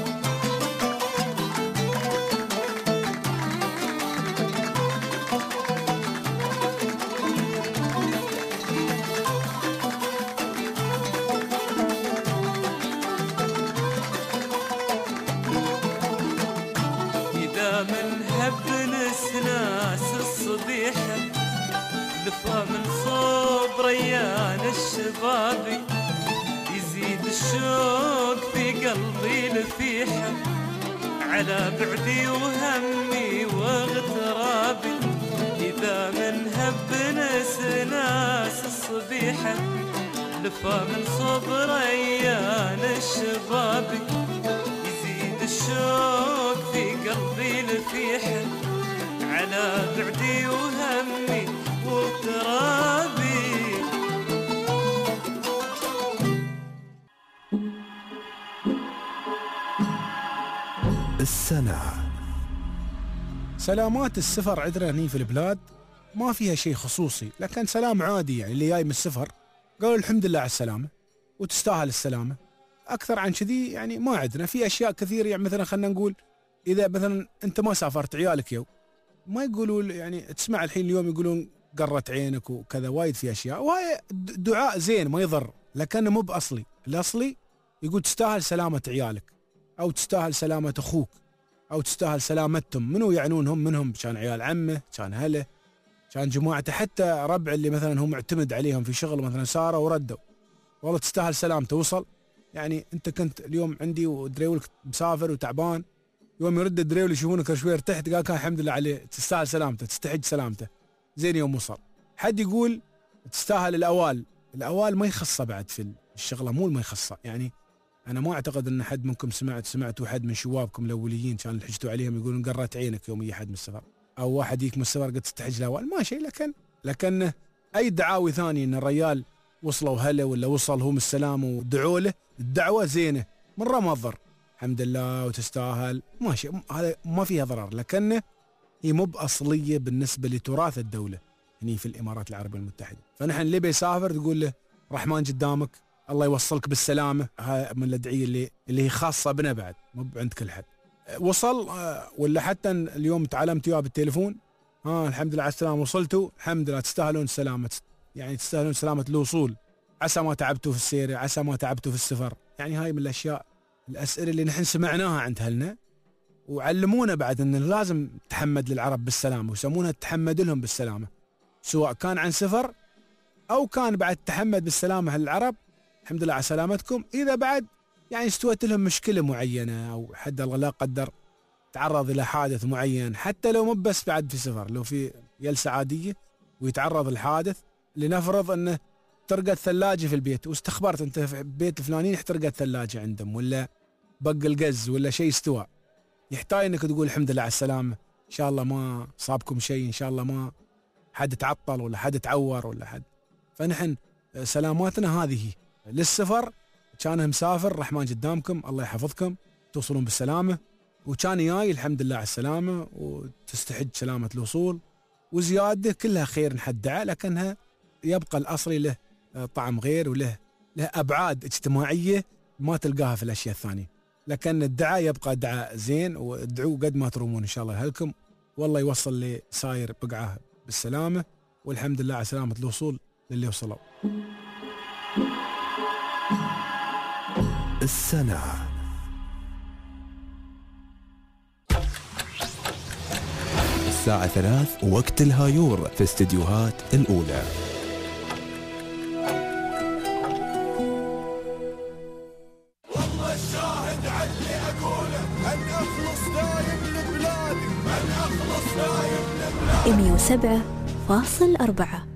P: إذا من هب نسناس الصبيحة، لفا من صوب ريان الشبابي، يزيد الشوق في قلبي لفيحة، على بعدي وهمي واغترابي، إذا من هب نسناس الصبيحة، لفا من صوب ريان الشبابي، يزيد الشوق في قلبي لفيحة، على بعدي وهمي وترابي.
N: السنة.
Q: سلامات السفر عندنا هني في البلاد ما فيها شيء خصوصي، لكن سلام عادي يعني اللي جاي من السفر قالوا الحمد لله على السلامة وتستاهل السلامة. أكثر عن كذي يعني ما عندنا. في أشياء كثير يعني مثلا خلنا نقول إذا مثلا أنت ما سافرت عيالك يوم ما يقولوا يعني تسمع الحين اليوم يقولون قرت عينك وكذا، وايد في أشياء وهي دعاء زين ما يضر، لكنه مو بأصلي. الأصلي يقول تستاهل سلامة عيالك أو تستاهل سلامة أخوك أو تستاهل سلامتهم. منو يعنونهم؟ منهم كان عيال عمه، كان هله، كان جماعته، حتى ربع اللي مثلا هم معتمد عليهم في شغل مثلا سارة وردوا، والله تستاهل سلامته. وصل يعني أنت كنت اليوم عندي ودريولك مسافر وتعبان، يوم يرد الدريول يشوفونك شوي ارتحت قال كان الحمد لله عليه، تستاهل سلامته، تستحق سلامته. زين يوم وصل حد يقول تستاهل الأوال. الأوال ما يخصه بعد في الشغلة، مو ما يخصه. يعني أنا ما أعتقد أن حد منكم سمعتوا حد من شبابكم الأوليين كان اللي حجتوا عليهم يقولون قرت عينك يوم يجي حد من السفر، أو واحد يجيك من السفر قد تستحج الأوال، ما شيء. لكن أي دعاوي ثانية أن الرجال وصلوا هلا ولا وصل هم السلام ودعوا له، الدعوة زينة مرة ما تضر، الحمد لله وتستاهل، ما شيء، هذا ما فيها ضرر. لكن هي مو بأصلية بالنسبة لتراث الدولة هني في الإمارات العربية المتحدة. فنحن اللي بيسافر تقول له رحمن قدامك، الله يوصلك بالسلامة. هاي من الأدعية اللي هي خاصة بنا بعد، مو عند كل حد. وصل ولا حتى اليوم تعلمت وياه بالتليفون، الحمد لله على السلامة، وصلتوا الحمد لله، تستاهلون السلامة، يعني تستاهلون سلامة الوصول، عسى ما تعبتوا في السير، عسى ما تعبتوا في السفر. يعني هاي من الأشياء الأسئلة اللي نحن سمعناها عند أهلنا، وعلمونا بعد أن لازم تحمد للعرب بالسلامة، ويسمونها تحمد لهم بالسلامة، سواء كان عن سفر أو كان بعد تحمد بالسلامة للعرب، الحمد لله على سلامتكم. إذا بعد يعني استوت لهم مشكلة معينة أو حد الله لا قدر تعرض إلى حادث معين، حتى لو مو بس بعد في سفر، لو في جلسة عادية ويتعرض الحادث، لنفرض أنه ترقت ثلاجة في البيت واستخبرت أنت في بيت الفلانيين احترقت ثلاجة عندهم ولا بق القز ولا شيء استوى، يحتاج أنك تقول الحمد لله على السلامة، إن شاء الله ما صابكم شيء، إن شاء الله ما حد تعطل ولا حد تعور ولا حد. فنحن سلاماتنا هذه للسفر، كان مسافر رحمن قدامكم، الله يحفظكم، توصلون بالسلامة، وكان جاي الحمد لله على السلامة وتستحق سلامة الوصول، وزيادة كلها خير نحدها، لكنها يبقى الأصلي له طعم غير وله أبعاد اجتماعية ما تلقاها في الأشياء الثانية. لكن الدعاء يبقى دعاء زين، وادعوا قد ما ترومون إن شاء الله لكم، والله يوصل لي ساير بقعة بالسلامة، والحمد لله على سلامة الوصول للي وصلوا.
N: السنة. الساعة 3 وقت الهايور في استديوهات الأولى.
J: والله الشاهد على اللي أقوله، أن أخلص دايم لبلادي، أن أخلص دايم لبلادي.
B: 107.4.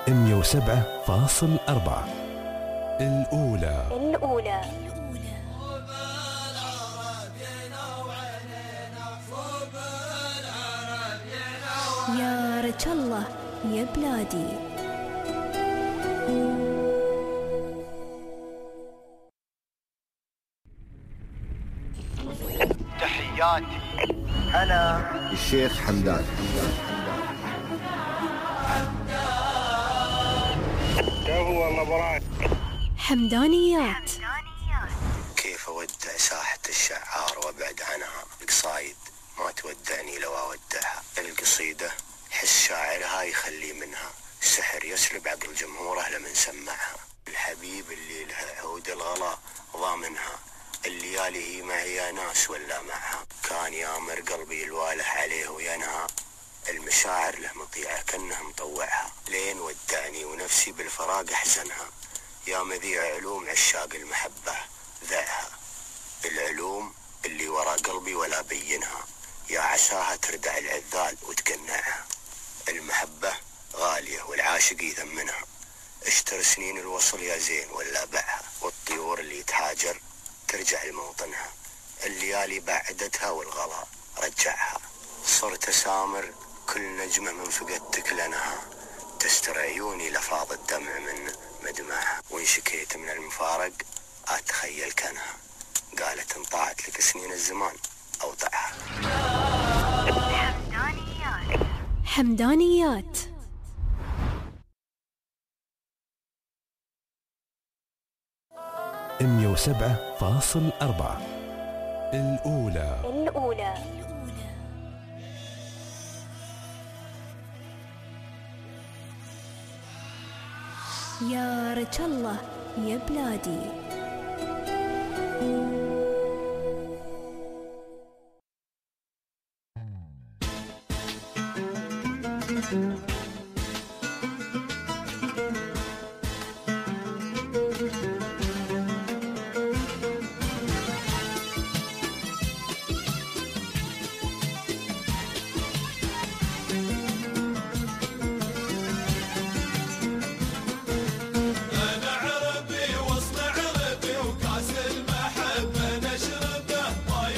N: 107.4 الأولى.
B: يا رجل الله يا بلادي.
K: تحياتي أنا الشيخ حمدان.
B: حمدانيات.
R: كيف أودع ساحة الشعار وأبعد عنها؟ القصايد ما تودعني لو أودعها. القصيدة حس شاعرها يخلي منها سحر يسلب عقل جمهوره لمن سمعها. الحبيب اللي لها عود الغلا ضامنها، الليالي هي معي يا ناس ولا معها. كان يامر قلبي الواله عليه وينهى، المشاعر له مطيعة كأنه مطوعها. لين ودعني ونفسي بالفراق أحزنها، يا مذيع علوم عشاق المحبة ذعها. العلوم اللي ورا قلبي ولا بينها، يا عساها تردع العذال وتقنعها. المحبة غالية والعاشق يثمنها، اشتر سنين الوصل يا زين ولا بعها. والطيور اللي تهاجر ترجع لموطنها، الليالي بعدتها والغلا رجعها. صرت سامر كل نجمة من فقدتك لنها، تستر عيوني لفاض الدمع من مدمعها. وإن شكيت من المفارق أتخيل كانها، قالت انطاعت لك سنين الزمان أوضعها.
B: حمدانيات.
N: مية 107.4 الأولى.
B: يا رجل الله يا بلادي.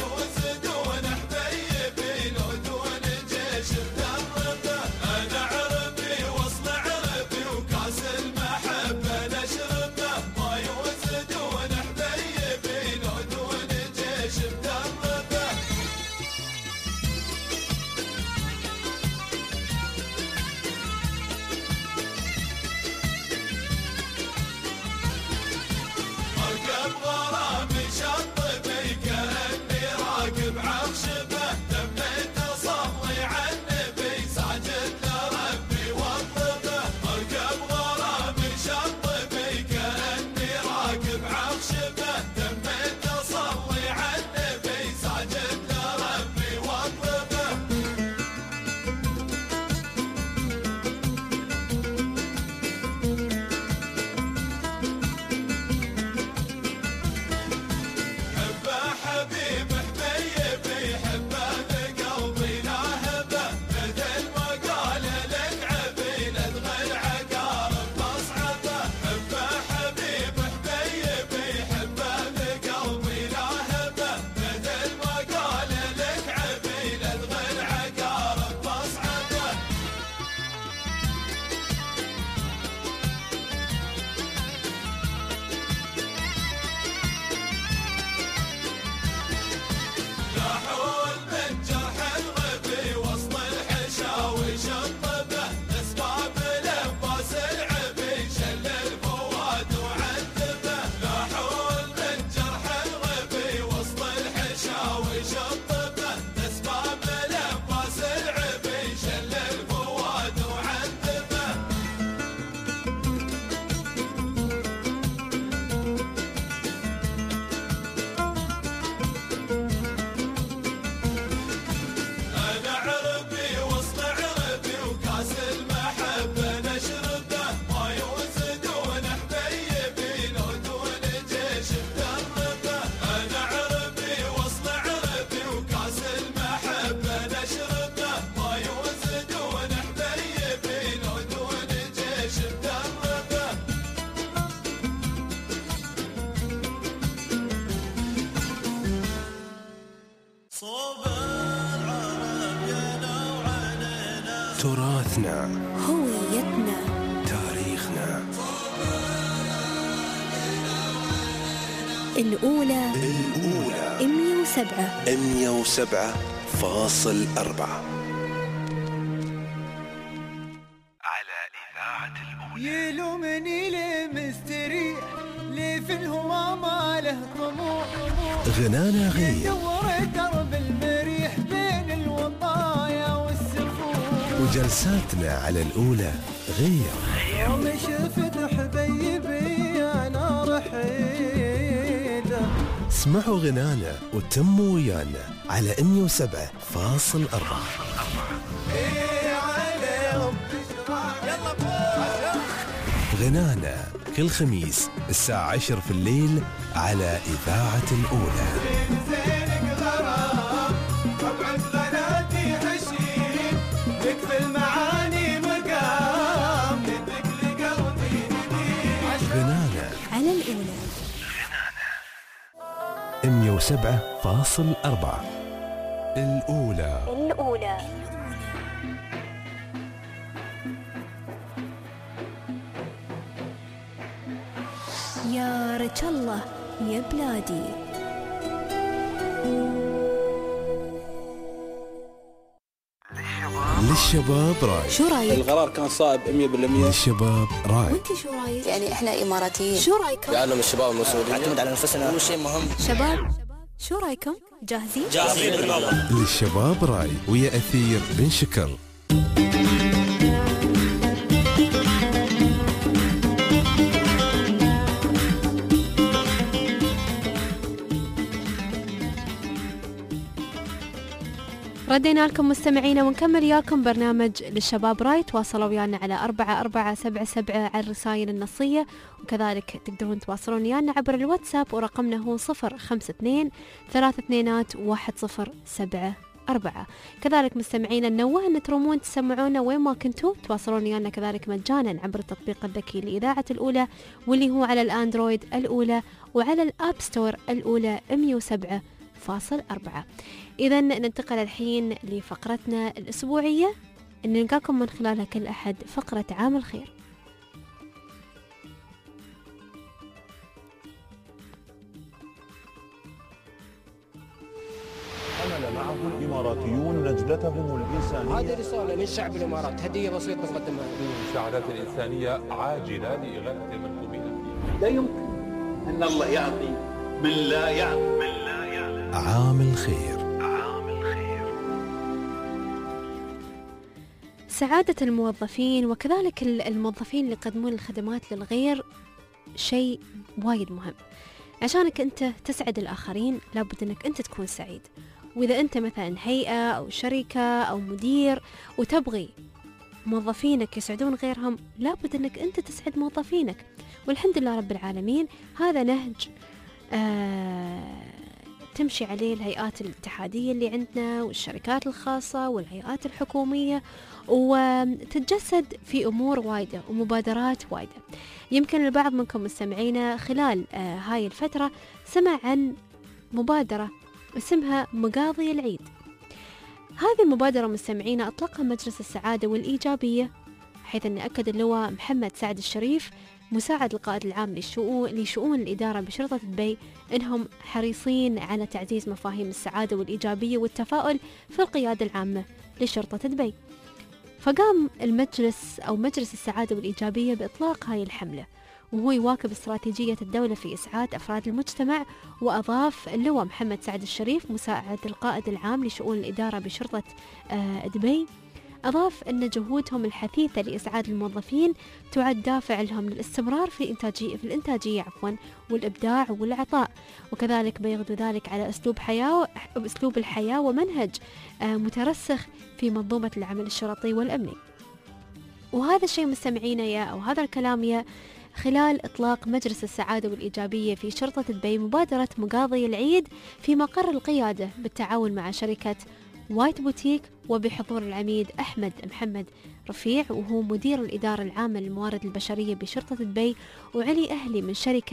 J: أنا
N: تراثنا،
B: هويتنا،
N: تاريخنا.
B: الأولى
N: 107.4
J: على إذاعة الأولى. يلومني ليه مستريح، ليه في الهوى ما له طموح.
N: غنانا غير
J: دور درب المريح بين الوطايا والسفور.
N: وجلساتنا على الأولى غير.
J: يوم شفت حبيبي أنا رحيله.
N: اسمعوا غنانا وتموا ويانا على 107.4. غنانا كل خميس الساعة 10 في الليل على إذاعة الأولى. غنانا
B: على الأولى
N: 107.4. الأولى.
B: يا رج الله يا بلادي.
N: للشباب راي.
B: شو رايك؟
C: القرار كان صائب 100%.
N: للشباب راي.
B: وانت شو رايك؟
G: يعني احنا اماراتيين.
B: شو رايكم؟
C: لأنهم الشباب المسؤولين.
D: نعتمد على نفسنا، هو شيء مهم.
B: شباب شو رايكم؟ جاهزين؟
D: جاهزين بالموضوع.
N: للشباب راي ويا أثير بن شكر.
E: ردينا لكم مستمعينا ونكمل وياكم برنامج للشباب راي. تواصلوا ويانا على 4477 على الرسائل النصية، وكذلك تقدرون تواصلون ويانا عبر الواتساب ورقمنا هو 052 321 1074. كذلك مستمعينا ننوه ان ترومون تسمعونا وين ما كنتوا. تواصلون ويانا كذلك مجانا عبر التطبيق الذكي لإذاعة الأولى، واللي هو على الأندرويد الأولى وعلى الآب ستور الأولى 107.4. إذا ننتقل الحين لفقرتنا الأسبوعية اللي نلقاكم من خلالها كل أحد، فقرة عام الخير.
S: حمل معه الإماراتيون نجدتهم الإنسانية.
T: هذه رسالة من شعب الإمارات، هدية بسيطة نقدمها.
U: المساعدات الإنسانية عاجلة لإغاثة المنكوبين.
O: لا يمكن أن الله يعطي من لا يعطي.
N: عام الخير.
E: سعادة الموظفين وكذلك الموظفين اللي يقدمون الخدمات للغير شيء وايد مهم. عشانك أنت تسعد الآخرين لابد أنك أنت تكون سعيد. وإذا أنت مثلا هيئة أو شركة أو مدير وتبغي موظفينك يسعدون غيرهم، لابد أنك أنت تسعد موظفينك. والحمد لله رب العالمين هذا نهج تمشي عليه الهيئات الاتحادية اللي عندنا والشركات الخاصة والهيئات الحكومية، وتتجسد في أمور وايدة ومبادرات وايدة. يمكن البعض منكم مستمعينا خلال هاي الفترة سمع عن مبادرة اسمها مقاضي العيد. هذه المبادرة مستمعينا أطلقها مجلس السعادة والإيجابية، حيث أن أكد اللواء محمد سعد الشريف مساعد القائد العام لشؤون الإدارة بشرطة دبي أنهم حريصين على تعزيز مفاهيم السعادة والإيجابية والتفاؤل في القيادة العامة لشرطة دبي. فقام مجلس السعادة والإيجابية بإطلاق هاي الحملة، وهو يواكب استراتيجية الدولة في إسعاد أفراد المجتمع. وأضاف اللواء محمد سعد الشريف مساعد القائد العام لشؤون الإدارة بشرطة دبي، أضاف أن جهودهم الحثيثة لإسعاد الموظفين تعد دافع لهم للاستمرار في الإنتاجية والإبداع والعطاء، وكذلك بيغدو ذلك على أسلوب الحياة ومنهج مترسخ في منظومة العمل الشرطي والأمني. وهذا الشيء مستمعينا أو هذا الكلام خلال إطلاق مجلس السعادة والإيجابية في شرطة دبي مبادرة مقاضي العيد في مقر القيادة بالتعاون مع شركة وايت بوتيك، وبحضور العميد أحمد محمد رفيع وهو مدير الإدارة العامة للموارد البشرية بشرطة دبي، وعلي أهلي من شركة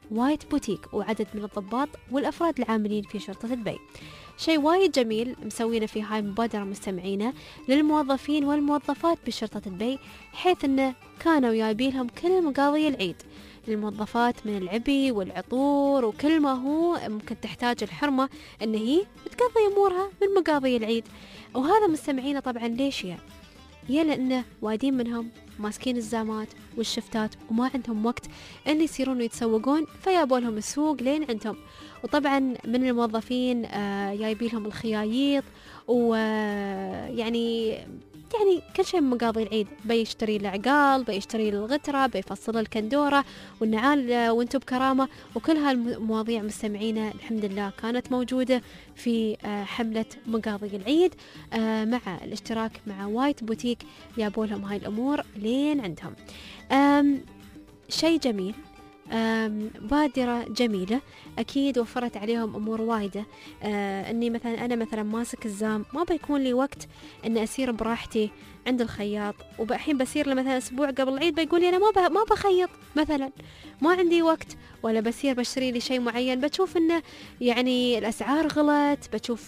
E: وايت بوتيك وعدد من الضباط والأفراد العاملين في شرطة دبي. شيء وايد جميل مسوينه في هاي المبادرة مستمعينا للموظفين والموظفات بشرطة دبي، حيث أنه كانوا جايبين كل مقاضي العيد للموظفات من العبي والعطور وكل ما هو ممكن تحتاج الحرمة أن هي تقضي أمورها من مقاضي العيد. وهذا مستمعينا طبعا ليش يا لأنه وايدين منهم ماسكين الزامات والشفتات وما عندهم وقت أن يصيرون يتسوقون، فيابوا لهم السوق لين عندهم. وطبعا من الموظفين جايبين لهم الخيايط ويعني كل شيء من مقاضي العيد، بيشتري العقال، بيشتري الغترة، بيفصل الكندورة والنعال وانتم بكرامة. وكل هالمواضيع مستمعينا الحمد لله كانت موجودة في حملة مقاضي العيد مع الاشتراك مع وايت بوتيك، يابوا لهم هاي الأمور لين عندهم. شيء جميل، بادرة جميلة، أكيد وفرت عليهم أمور وايدة. أني مثلا أنا مثلا ماسك الزام ما بيكون لي وقت أن أسير براحتي عند الخياط، وبحين بسير له مثلا أسبوع قبل العيد بيقول لي أنا ما بخيط مثلا، ما عندي وقت، ولا بسير بشتري لي شيء معين بشوف أنه يعني الأسعار غلط، بشوف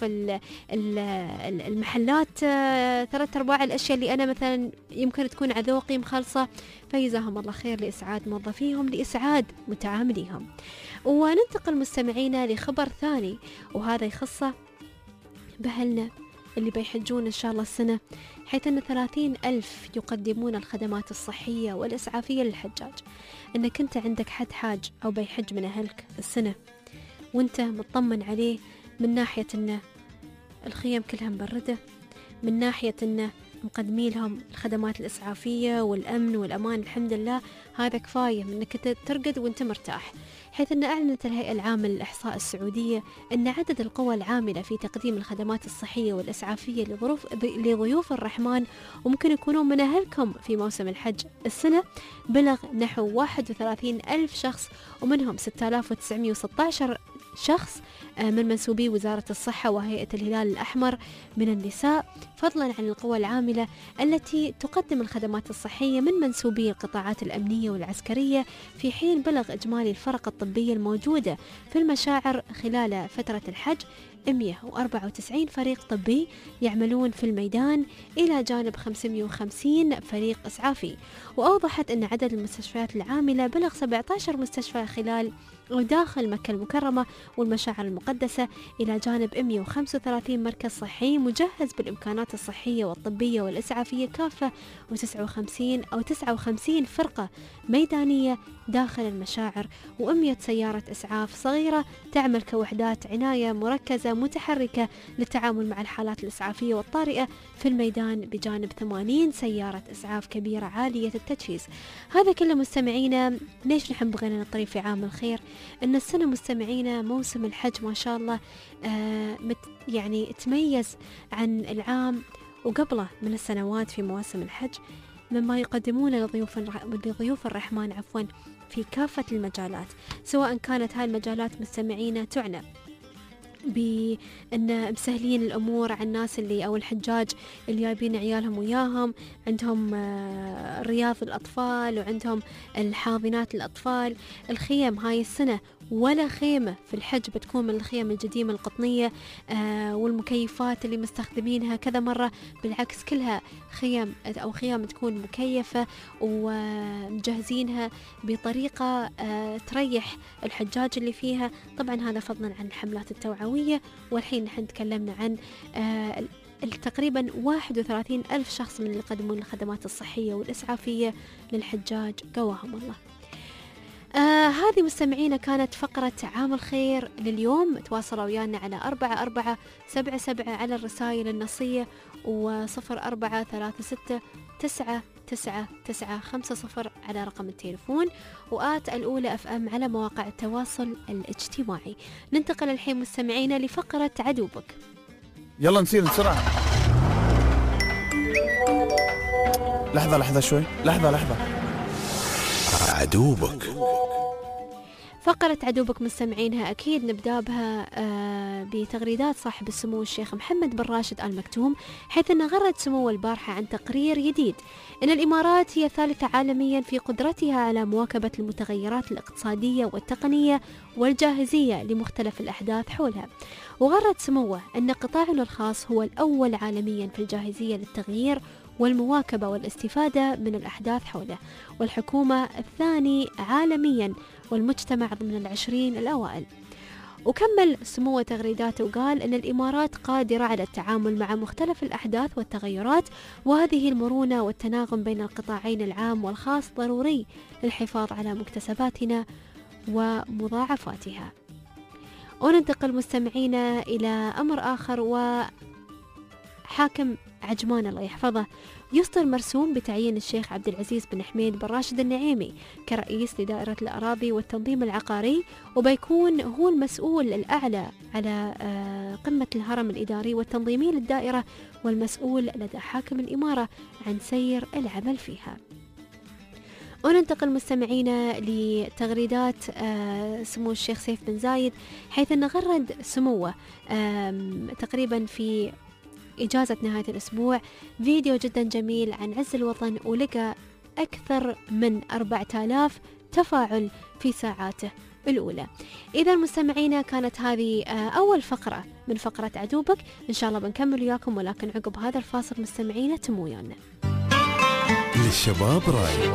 E: المحلات 3/4 الأشياء اللي أنا مثلا يمكن تكون عذوقي مخلصة، فيجزاهم الله خير لإسعاد موظفيهم، لإسعاد متعامليهم. وننتقل مستمعينا لخبر ثاني، وهذا يخصه بأهلنا اللي بيحجون إن شاء الله السنة، حيث أن 30,000 يقدمون الخدمات الصحية والإسعافية للحجاج. أنك أنت عندك حد حاج أو بيحج من أهلك السنة وأنت مطمن عليه، من ناحية أن الخيم كلها مبردة، من ناحية أن مقدمين لهم الخدمات الإسعافية والأمن والأمان، الحمد لله هذا كفاية من أنك ترقد وأنت مرتاح. حيث أن أعلنت الهيئة العامة للإحصاء السعودية أن عدد القوى العاملة في تقديم الخدمات الصحية والإسعافية لضيوف الرحمن وممكن يكونون من أهلكم في موسم الحج السنة بلغ نحو 31,000 شخص، ومنهم 6,916 شخص من منسوبي وزارة الصحة وهيئة الهلال الأحمر من النساء، فضلا عن القوى العاملة التي تقدم الخدمات الصحية من منسوبي القطاعات الأمنية والعسكرية، في حين بلغ إجمالي الفرق الطبية الموجودة في المشاعر خلال فترة الحج 194 فريق طبي يعملون في الميدان إلى جانب 550 فريق إسعافي. وأوضحت أن عدد المستشفيات العاملة بلغ 17 مستشفى خلال وداخل مكة المكرمة والمشاعر المقدسة، إلى جانب 135 مركز صحي مجهز بالإمكانات الصحية والطبية والإسعافية كافة، و59 فرقة ميدانية داخل المشاعر، و100 سيارة إسعاف صغيرة تعمل كوحدات عناية مركزة متحركة للتعامل مع الحالات الإسعافية والطارئة في الميدان، بجانب 80 سيارة إسعاف كبيرة عالية التجهيز. هذا كله مستمعينا ليش نحن بغينا نطري في عام الخير؟ أن السنة مستمعينا موسم الحج ما شاء الله يعني تميز عن العام وقبله من السنوات في مواسم الحج مما يقدمون لضيوف الرحمن في كافة المجالات، سواء كانت هاي المجالات مستمعينا تعنى بأن مسهلين الأمور على الناس اللي أو الحجاج اللي جايبين عيالهم وياهم، عندهم رياض الأطفال وعندهم الحاضنات الأطفال. الخيم هاي السنة ولا خيمة في الحج بتكون من الخيم القديمة القطنية والمكيفات اللي مستخدمينها كذا مرة، بالعكس كلها خيام تكون مكيفة ومجهزينها بطريقة تريح الحجاج اللي فيها. طبعا هذا فضلا عن الحملات التوعوية. والحين نحن تكلمنا عن تقريبا 31,000 شخص من اللي يقدمون الخدمات الصحية والإسعافية للحجاج، قواهم الله. هذه مستمعينا كانت فقرة عام الخير لليوم. تواصلوا ويانا على 4477 على الرسائل النصية، و0436999950 على رقم التليفون، وآت الأولى FM على مواقع التواصل الاجتماعي. ننتقل الحين مستمعينا لفقرة عدوبك.
F: يلا نسير بسرعة. لحظة شوي، لحظة. عدوبك.
E: فقرة عدوبك مستمعينها أكيد نبدأ بها بتغريدات صاحب السمو الشيخ محمد بن راشد آل مكتوم، حيث أن غرد سمو البارحة عن تقرير جديد أن الإمارات هي الثالثة عالميا في قدرتها على مواكبة المتغيرات الاقتصادية والتقنية والجاهزية لمختلف الأحداث حولها. وغرد سموه أن قطاعنا الخاص هو الأول عالميا في الجاهزية للتغيير والمواكبة والاستفادة من الأحداث حوله، والحكومة الثاني عالميا والمجتمع ضمن 20 الأوائل. وكمل سموه تغريداته وقال أن الإمارات قادرة على التعامل مع مختلف الأحداث والتغيرات، وهذه المرونة والتناغم بين القطاعين العام والخاص ضروري للحفاظ على مكتسباتنا ومضاعفاتها. وننتقل مستمعينا إلى أمر آخر، وحاكم عجمان الله يحفظه يصدر مرسوم بتعيين الشيخ عبد العزيز بن حميد بن راشد النعيمي كرئيس لدائرة الأراضي والتنظيم العقاري، وبيكون هو المسؤول الأعلى على قمة الهرم الإداري والتنظيمي للدائرة، والمسؤول لدى حاكم الإمارة عن سير العمل فيها. وننتقل مستمعينا لتغريدات سمو الشيخ سيف بن زايد، حيث أن غرد سموه تقريبا في إجازة نهاية الأسبوع فيديو جدا جميل عن عز الوطن، ولقى أكثر من 4000 تفاعل في ساعاته الأولى. إذا مستمعينا كانت هذه أول فقرة من فقرة عدوبك، إن شاء الله بنكمل وياكم، ولكن عقب هذا الفاصل مستمعينا تموا ويانا.
N: للشباب راي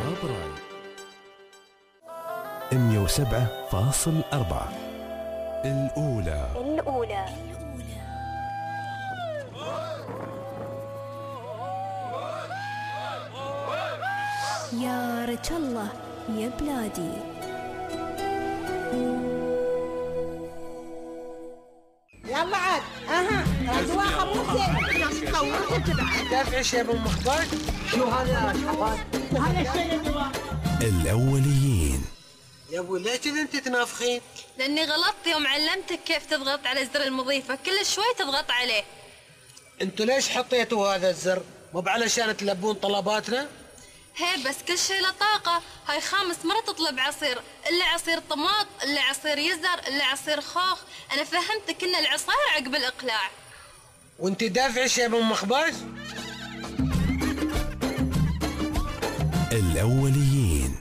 N: 107.4 الأولى.
B: يا رجل الله يا بلادي.
H: يلا عاد رجوا خلصي خوفت بعد دافع شيء ابو مخبر. شو هذا هذا الشيء
N: الأوليين.
H: يا ابو ليش انت تنافخين؟
V: لاني غلطت يوم علمتك كيف تضغط على زر المضيفه، كل شوي تضغط عليه.
H: انتوا ليش حطيتوا هذا الزر؟ مو علشان تلبون طلباتنا؟
V: هي بس كل شيء له طاقة. هاي خامس مرة تطلب عصير، إلا عصير طماط، إلا عصير يزر، إلا عصير خوخ. أنا فهمتك إن العصاير عقب الإقلاع.
H: وانت دافع شيء من مخبز؟
N: الأوليين.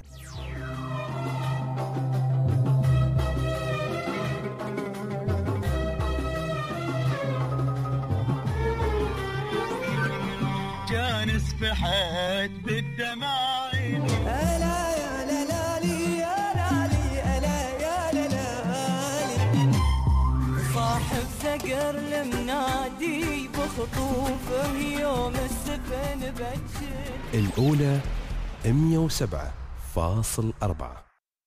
P: جانس بحد بالدماعين ألا يا لالي يا لالي ألا يا لالي صاحب ثقر المنادي بخطوفه يوم السفن بتشل.
N: الأولى 107.4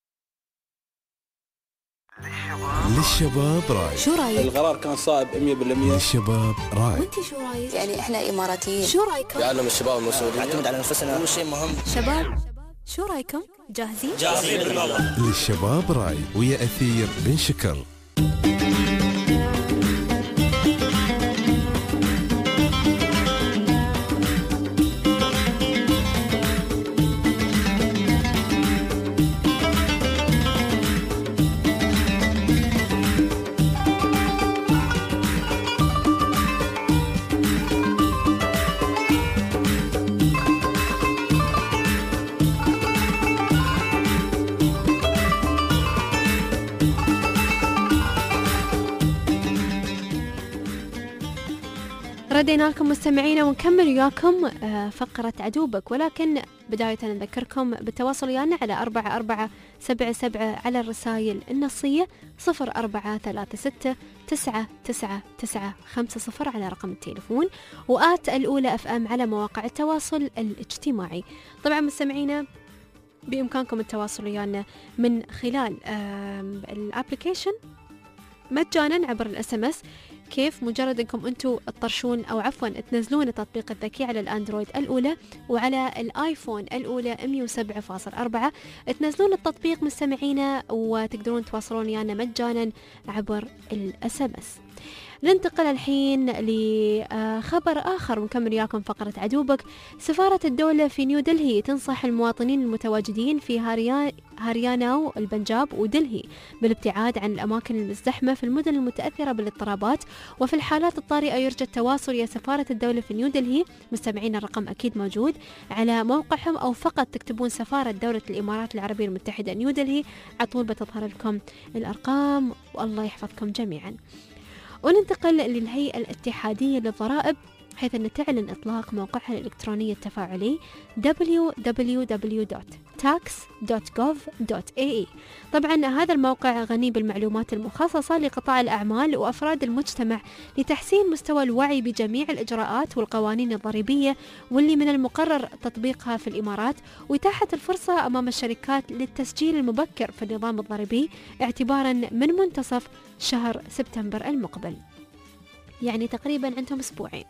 N: للشباب راي.
B: شو رايك؟
C: القرار كان صائب 100%.
N: للشباب راي.
B: وانت شو رايك؟
G: يعني احنا اماراتيين،
B: شو رايكم؟
C: يعلم الشباب المسؤولين،
D: نعتمد على انفسنا، اول شيء مهم.
B: شباب شو رايكم؟ جاهزين؟
D: جاهزين باذن الله.
N: للشباب راي ويا أثير بن شكر.
E: ردينا لكم مستمعينا ونكمل وياكم فقرة عدوبك، ولكن بداية نذكركم بالتواصل ويانا على 4477 على الرسائل النصية 0436 999950 على رقم التليفون، وآت الأولى FM على مواقع التواصل الاجتماعي. طبعا مستمعينا بإمكانكم التواصل ويانا من خلال الابليكيشن مجانا عبر الSMS. كيف؟ مجرد انكم انتم تطرشون او عفوا تنزلون التطبيق الذكي على الاندرويد الاولى وعلى الايفون الاولى 107.4 تنزلون التطبيق مستمعينا وتقدرون تواصلون ويانا مجانا عبر الSMS. ننتقل الحين لخبر آخر ونكمل وياكم فقرة عدوبك. سفارة الدولة في نيودلهي تنصح المواطنين المتواجدين في هاريانا والبنجاب ودلهي بالابتعاد عن الأماكن المزدحمة في المدن المتأثرة بالاضطرابات، وفي الحالات الطارئة يرجى التواصل يا سفارة الدولة في نيودلهي. مستمعين الرقم أكيد موجود على موقعهم، أو فقط تكتبون سفارة دولة الإمارات العربية المتحدة نيودلهي على طول بتظهر لكم الأرقام، والله يحفظكم جميعا. وننتقل للهيئة الاتحادية للضرائب، حيث أن تعلن إطلاق موقعها الإلكتروني التفاعلي www.tax.gov.ae. طبعا هذا الموقع غني بالمعلومات المخصصة لقطاع الأعمال وأفراد المجتمع لتحسين مستوى الوعي بجميع الإجراءات والقوانين الضريبية واللي من المقرر تطبيقها في الإمارات، وإتاحة الفرصة أمام الشركات للتسجيل المبكر في النظام الضريبي اعتبارا من منتصف شهر سبتمبر المقبل، يعني تقريبا عندهم أسبوعين.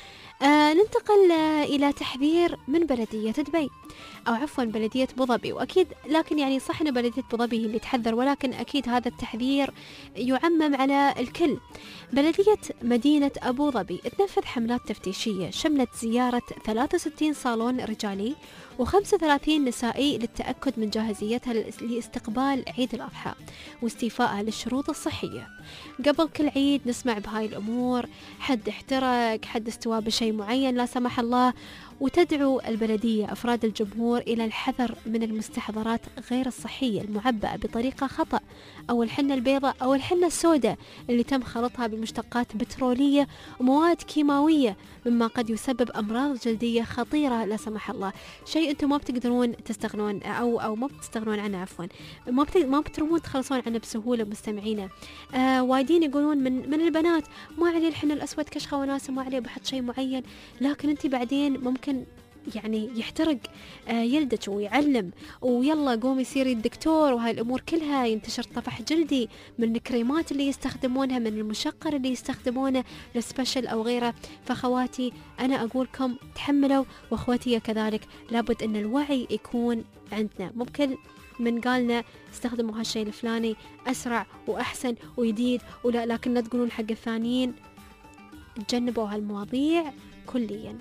E: ننتقل إلى تحذير من بلدية دبي، أو عفوا بلدية أبوظبي، وأكيد لكن يعني صح أن بلدية أبوظبي هي اللي تحذر، ولكن أكيد هذا التحذير يعمم على الكل. بلدية مدينة أبوظبي تنفذ حملات تفتيشية شملت زيارة 63 صالون رجالي و35 نسائي للتأكد من جاهزيتها لاستقبال عيد الأضحى واستيفائها للشروط الصحية. قبل كل عيد نسمع بهاي الأمور، حد احترق، حد استوى بشيء معين لا سمح الله، وتدعو البلدية أفراد الجمهور إلى الحذر من المستحضرات غير الصحية المعبأة بطريقة خطأ، أو الحنة البيضاء أو الحنة السوداء اللي تم خلطها بمشتقات بترولية ومواد كيماوية، مما قد يسبب أمراض جلدية خطيرة لا سمح الله. شيء أنتم ما بتقدرون تستغنون أو ما بتستغنون عنه، عفوا ما بترمون تخلصون عنه بسهولة. مستمعينا وايدين يقولون من البنات ما عليه الحنة الأسود كشخة وناسة، ما عليه بحط شيء معين، لكن أنت بعدين ممكن يعني يحترق يلدك ويعلم، ويلا قوم يصير الدكتور، وهاي الأمور كلها ينتشر طفح جلدي من الكريمات اللي يستخدمونها، من المشقر اللي يستخدمونه السبيشل أو غيره. فخواتي أنا أقولكم تحملوا، وأخواتي كذلك لابد أن الوعي يكون عندنا. ممكن من قالنا استخدموا هالشيء الفلاني أسرع وأحسن وجديد ولا، لكن لا تقولون حق الثانيين تجنبوا هالمواضيع كليا.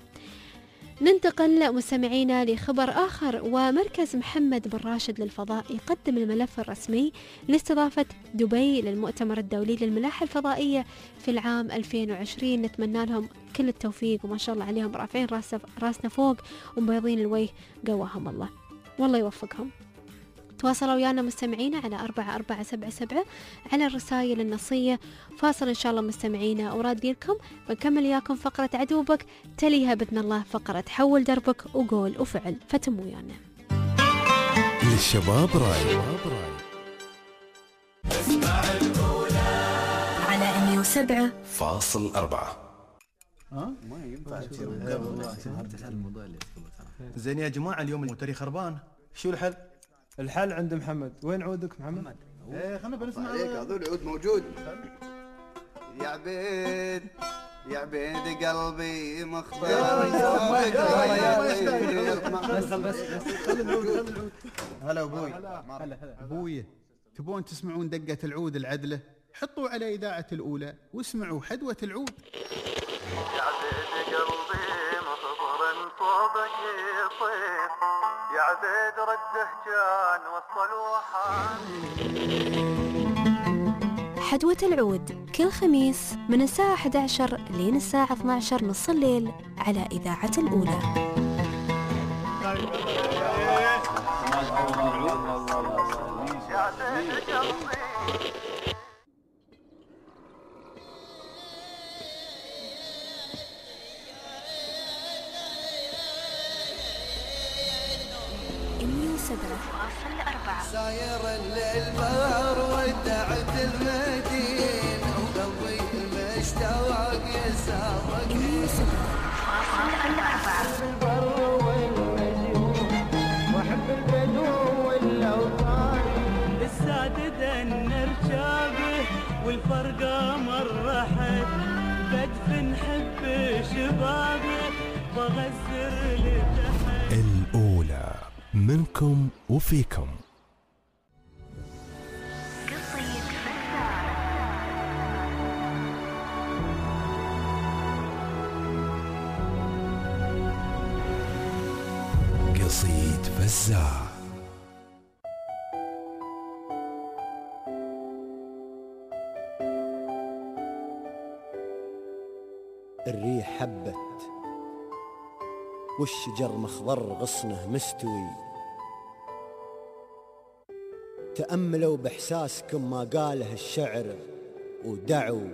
E: ننتقل مستمعينا لخبر آخر، ومركز محمد بن راشد للفضاء يقدم الملف الرسمي لاستضافة دبي للمؤتمر الدولي للملاحة الفضائية في العام 2020. نتمنى لهم كل التوفيق، وما شاء الله عليهم رافعين راسنا فوق ومبيضين الوجه، قواهم الله والله يوفقهم. تواصلوا ويانا مستمعينا على 4477 على الرسائل النصية. فاصل إن شاء الله مستمعينا، ورادي لكم بنكمل وياكم فقرة عدوبك، تليها بإذن الله فقرة حول دربك وقول وفعل، فتموا ويانا.
N: للشباب راي
J: اسمع الأولى
B: على
N: 107.4.
F: ما ينفع زين يا جماعة، اليوم الموتري خربان، شو الحل؟
I: الحل عند محمد. وين عودك محمد؟
F: ايه خلنا بنسمع
K: عليك، هذول العود موجود. يا عبيد يا عبيد قلبي مختار.
F: بس هلا ابوي. ابوي تبون تسمعون دقة العود العدلة؟ حطوا على إذاعة الأولى واسمعوا حدوة العود.
J: يا عبيد قلبي مخبر صوبك يصير، يا عبيد رده كان وصل وحان.
B: حدوة العود كل خميس من الساعة 11 لين الساعة 12 نص الليل على إذاعة الأولى.
J: يا عبيد قلبي
P: ساير للبر ودعت المدينة وقلبي المشتاق يسابق البر والمجنون واحب البدو والاوطان السادد النرشابه والفرقه مره حد بدفن حب شبابه بغزر لتحت.
N: الأولى منكم وفيكم. قصيد فزاع.
L: الريح هبت والشجر مخضر غصنه مستوي، تأملوا بإحساسكم ما قاله الشعر ودعوا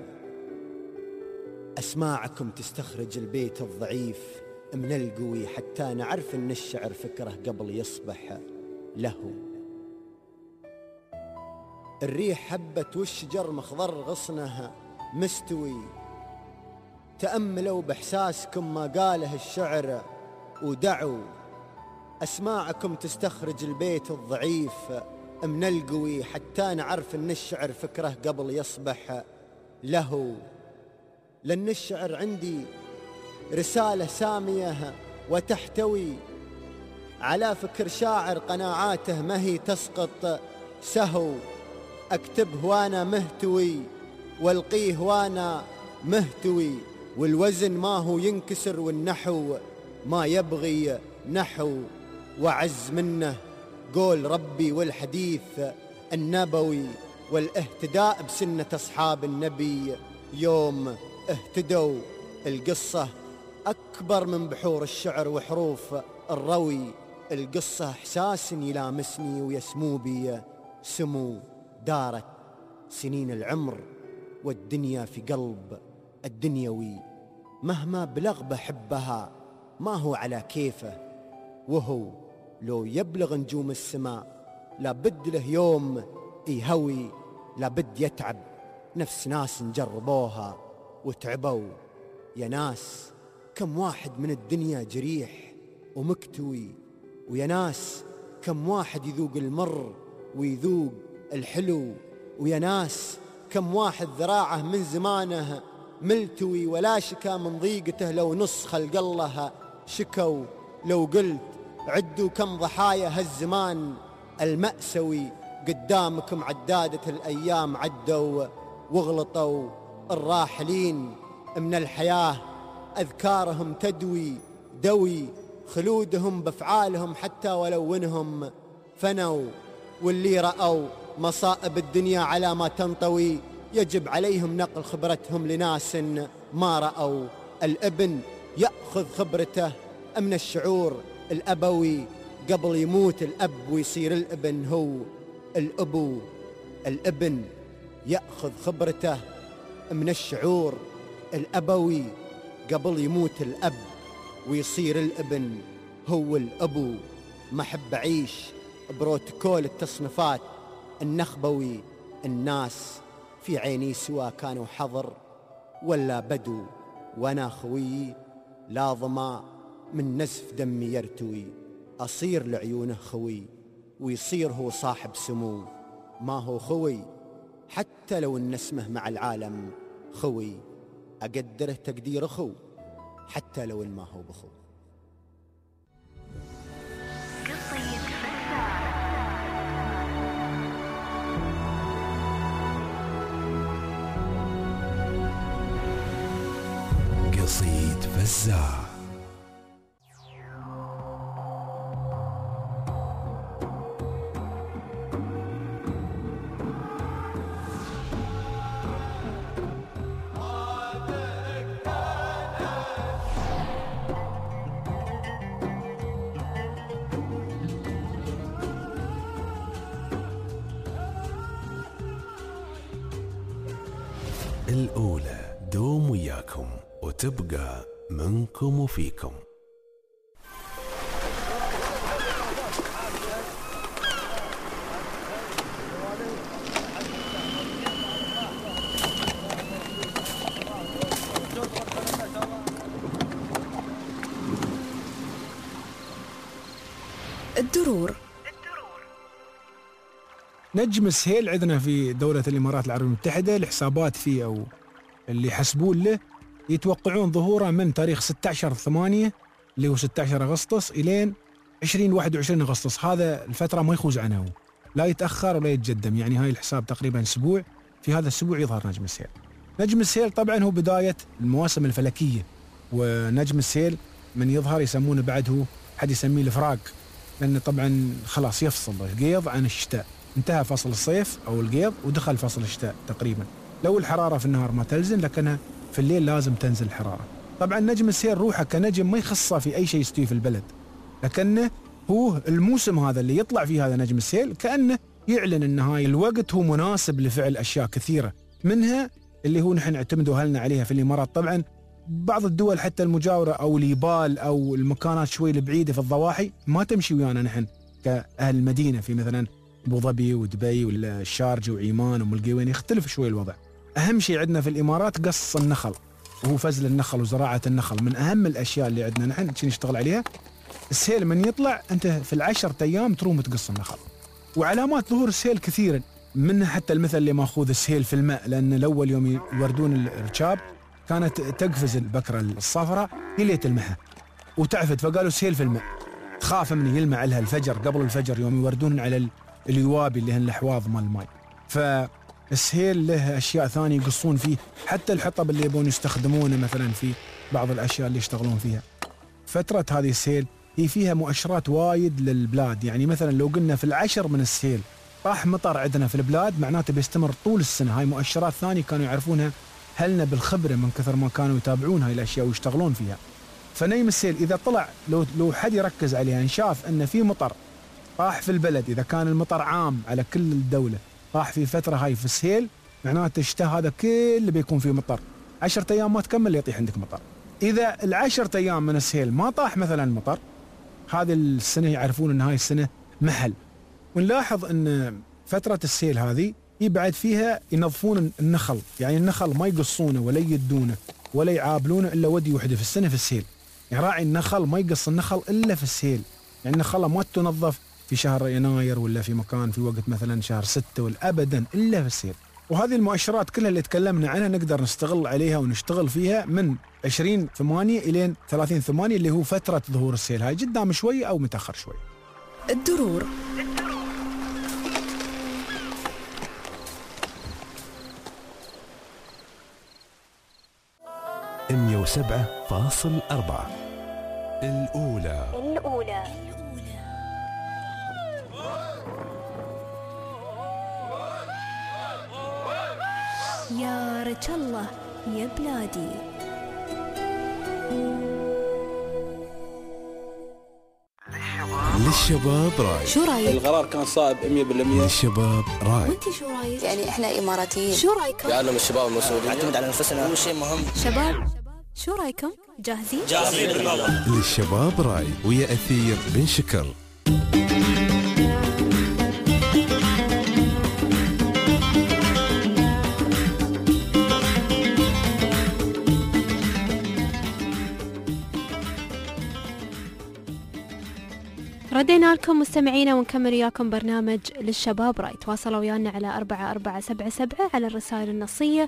L: أسماعكم تستخرج البيت الضعيف من القوي، حتى نعرف أن الشعر فكره قبل يصبح له. الريح هبت والشجر مخضر غصنه مستوي، تأملوا بإحساسكم ما قاله الشعر ودعوا أسماعكم تستخرج البيت الضعيف من القوي، حتى نعرف أن الشعر فكره قبل يصبح له. لأن الشعر عندي رسالة سامية وتحتوي على فكر شاعر قناعاته ما هي تسقط سهو، أكتبه وأنا مهتوي والقيه وأنا مهتوي، والوزن ما هو ينكسر والنحو ما يبغي نحو، وعز منه قول ربي والحديث النبوي والاهتداء بسنة أصحاب النبي يوم اهتدوا. القصة أكبر من بحور الشعر وحروف الروي، القصة إحساس يلامسني ويسمو بي سمو. دارت سنين العمر والدنيا في قلب الدنيوي، مهما بلغ بحبها ما هو على كيفه، وهو لو يبلغ نجوم السماء لابد له يوم يهوي، لابد يتعب نفس ناس نجربوها وتعبوا. يا ناس كم واحد من الدنيا جريح ومكتوي، ويا ناس كم واحد يذوق المر ويذوق الحلو، ويا ناس كم واحد ذراعه من زمانه ملتوي، ولا شكا من ضيقته لو نص خلق الله شكوا. لو قلت عدوا كم ضحايا هالزمان المأسوي، قدامكم عدادة الأيام عدوا واغلطوا. الراحلين من الحياة أذكارهم تدوي دوي، خلودهم بأفعالهم حتى ولو انهم فنوا. واللي رأوا مصائب الدنيا على ما تنطوي، يجب عليهم نقل خبرتهم لناس ما رأوا. الابن يأخذ خبرته من الشعور الأبوي، قبل يموت الأب ويصير الابن هو الأبو. الابن يأخذ خبرته من الشعور الأبوي، قبل يموت الأب ويصير الابن هو الأبو. ما أحب أعيش بروتوكول التصنيفات النخبوي، الناس في عيني سوا كانوا حضر ولا بدو، وأنا خوي لا ظما من نزف دمي يرتوي. أصير لعيونه خوي ويصير هو صاحب سمو، ما هو خوي حتى لو ان اسمه مع العالم خوي، أقدره تقدير أخو حتى لو إن ما هو بخو.
N: قصيد فزاع. الأولى دوم وياكم وتبقى منكم وفيكم.
B: الدرور.
Q: نجم السهيل عندنا في دولة الإمارات العربية المتحدة، الحسابات فيه أو اللي يحسبون له يتوقعون ظهوره من تاريخ 16/8 اللي هو 16 أغسطس إلين 20-21 أغسطس. هذا الفترة ما يخوز عنها، هو لا يتأخر ولا يتقدم، يعني هاي الحساب تقريبا أسبوع، في هذا الأسبوع يظهر نجم السهيل. نجم السهيل طبعا هو بداية المواسم الفلكية، ونجم السهيل من يظهر يسمونه بعد هو حد يسميه الفراق لأن طبعا خلاص يفصل القيض عن الشتاء، انتهى فصل الصيف أو القيض ودخل فصل الشتاء تقريبا. لو الحرارة في النهار ما تلزم لكنها في الليل لازم تنزل الحرارة. طبعا نجم السيل روحه كنجم ما يخصه في أي شيء يستوي في البلد، لكنه هو الموسم هذا اللي يطلع فيه هذا نجم السيل كأنه يعلن أن هاي الوقت هو مناسب لفعل أشياء كثيرة، منها اللي هو نحن نعتمدوا هلنا عليها في الإمارات. طبعا بعض الدول حتى المجاورة أو اليبال أو المكانات شوي البعيدة في الضواحي ما تمشي ويانا نحن كأهل المدينة، في مثلا أبو ظبي ودبي والشارجة وعيمان وأم القوين يختلف شوي الوضع. أهم شيء عندنا في الإمارات قص النخل، وهو فزل النخل وزراعة النخل من أهم الأشياء اللي عندنا نحن نشتغل عليها. السيل من يطلع أنت في ال10 أيام تروم تقص النخل. وعلامات ظهور السيل كثيرا، منها حتى المثل اللي ماخوذ السيل في الماء، لأن الأول يوم يوردون الركاب كانت تقفز البكرة الصفراء هي اللي تلمحها وتعفد، فقالوا سيل في الماء، تخاف من يلمع لها الفجر قبل الفجر يوم يوردون على اليوابي اللي هن الأحواض مال الماء. فالسيل له أشياء ثانية يقصون فيه، حتى الحطب اللي يبون يستخدمونه مثلا في بعض الأشياء اللي يشتغلون فيها. فترة هذه السيل هي فيها مؤشرات وايد للبلاد، يعني مثلا لو قلنا في ال10 من السيل راح مطر عندنا في البلاد معناته بيستمر طول السنة. هاي مؤشرات ثانية كانوا يعرفونها هلنا بالخبرة من كثر ما كانوا يتابعون هاي الأشياء ويشتغلون فيها. فنيم السيل إذا طلع لو حد يركز عليها إن شاف أن في مطر راح في البلد، إذا كان المطر عام على كل الدولة راح في فترة هاي في السيل، معناته الشتاء هذا كله بيكون فيه مطر، 10 أيام ما تكمل يطيح عندك مطر. إذا ال10 أيام من السيل ما طاح مثلا مطر، هذه السنة يعرفون أن هاي السنة محل. ونلاحظ أن فترة السيل هذه يبعد فيها ينظفون النخل، يعني النخل ما يقصونه ولا يدونه ولا يعابلونه إلا ودي وحده في السنة في السيل. يعني راعي النخل ما يقص النخل إلا في السيل، يعني النخلة ما تنظف في شهر يناير ولا في مكان في وقت مثلا شهر 6 ولا أبدا إلا في السيل. وهذه المؤشرات كلها اللي تكلمنا عنها نقدر نستغل عليها ونشتغل فيها من 20/8 إلى 30/8 اللي هو فترة ظهور السيل. هاي قدام شوي أو متأخر شوي.
B: الدرور.
N: مية 107.4 الأولى.
B: يا رج الله يا بلادي.
N: للشباب راي.
B: شو رايك؟
C: القرار كان صائب 100%.
N: للشباب راي.
B: وانت شو رايك؟
G: يعني احنا اماراتيين،
B: شو رايكم؟
C: يعلم الشباب المسؤولين
D: نعتمد على نفسنا، هو شيء مهم.
B: شباب شو رايكم؟ جاهزين؟
D: جاهزين بالمرة.
N: للشباب راي ويا أثير بن شكر.
E: ردينا لكم مستمعينا ونكمل وياكم برنامج للشباب راي. تواصلوا ويانا على 4477 على الرسائل النصية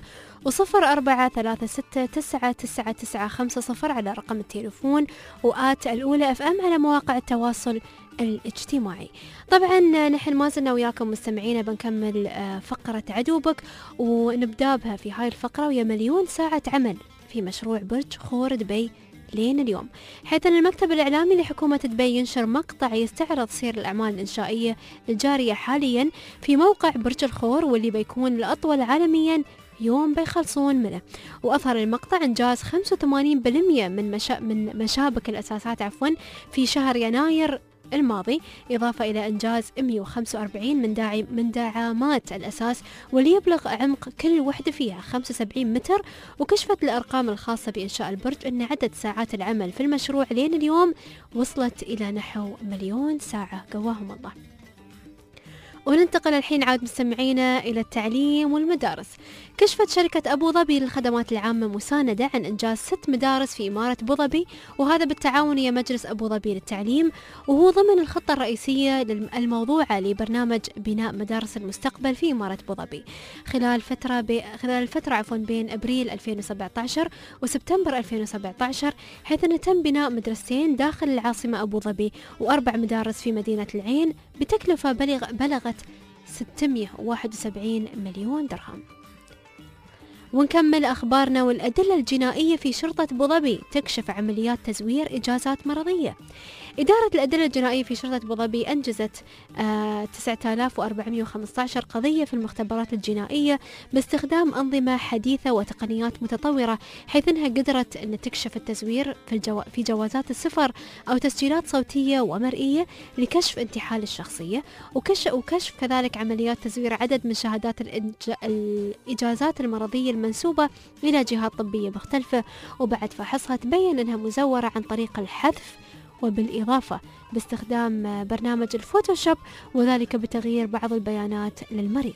E: و0436999950 على رقم التليفون، وآت الأولى FM على مواقع التواصل الاجتماعي. طبعا نحن ما زلنا وياكم مستمعينا بنكمل فقرة عدوبك، ونبدأ بها في هاي الفقرة ويا 1,000,000 ساعة عمل في مشروع برج خور دبي لين اليوم، حيث أن المكتب الإعلامي لحكومة دبي ينشر مقطع يستعرض سير الأعمال الإنشائية الجارية حاليا في موقع برج الخور، واللي بيكون الأطول عالميا يوم بيخلصون منه. وأظهر المقطع إنجاز 85% من مشابك الأساسات في شهر يناير الماضي، إضافة إلى إنجاز 145 من دعامات الأساس، واللي يبلغ عمق كل وحدة فيها 75 متر. وكشفت الأرقام الخاصة بإنشاء البرج أن عدد ساعات العمل في المشروع لين اليوم وصلت إلى نحو 1,000,000 ساعة، قواهم الله. وننتقل الحين عاد مستمعينا إلى التعليم والمدارس. كشفت شركة أبو ظبي للخدمات العامة مساندة عن إنجاز 6 مدارس في إمارة أبو ظبي، وهذا بالتعاون ويا مجلس أبو ظبي للتعليم، وهو ضمن الخطة الرئيسية الموضوعة لبرنامج بناء مدارس المستقبل في إمارة أبو ظبي خلال الفترة بين أبريل 2017 وسبتمبر 2017، حيث أن تم بناء مدرستين داخل العاصمة أبو ظبي و4 مدارس في مدينة العين بتكلفة بلغت 671 مليون درهم. ونكمل أخبارنا. والأدلة الجنائية في شرطة أبوظبي تكشف عمليات تزوير إجازات مرضية. إدارة الأدلة الجنائية في شرطة أبوظبي أنجزت 9415 قضية في المختبرات الجنائية باستخدام أنظمة حديثة وتقنيات متطورة، حيث أنها قدرت أن تكشف التزوير في جوازات السفر أو تسجيلات صوتية ومرئية لكشف انتحال الشخصية، وكشف كذلك عمليات تزوير عدد من شهادات الإجازات المرضية المنسوبة إلى جهات طبية مختلفة، وبعد فحصها تبين أنها مزورة عن طريق الحذف وبالإضافة باستخدام برنامج الفوتوشوب، وذلك بتغيير بعض البيانات للمريض.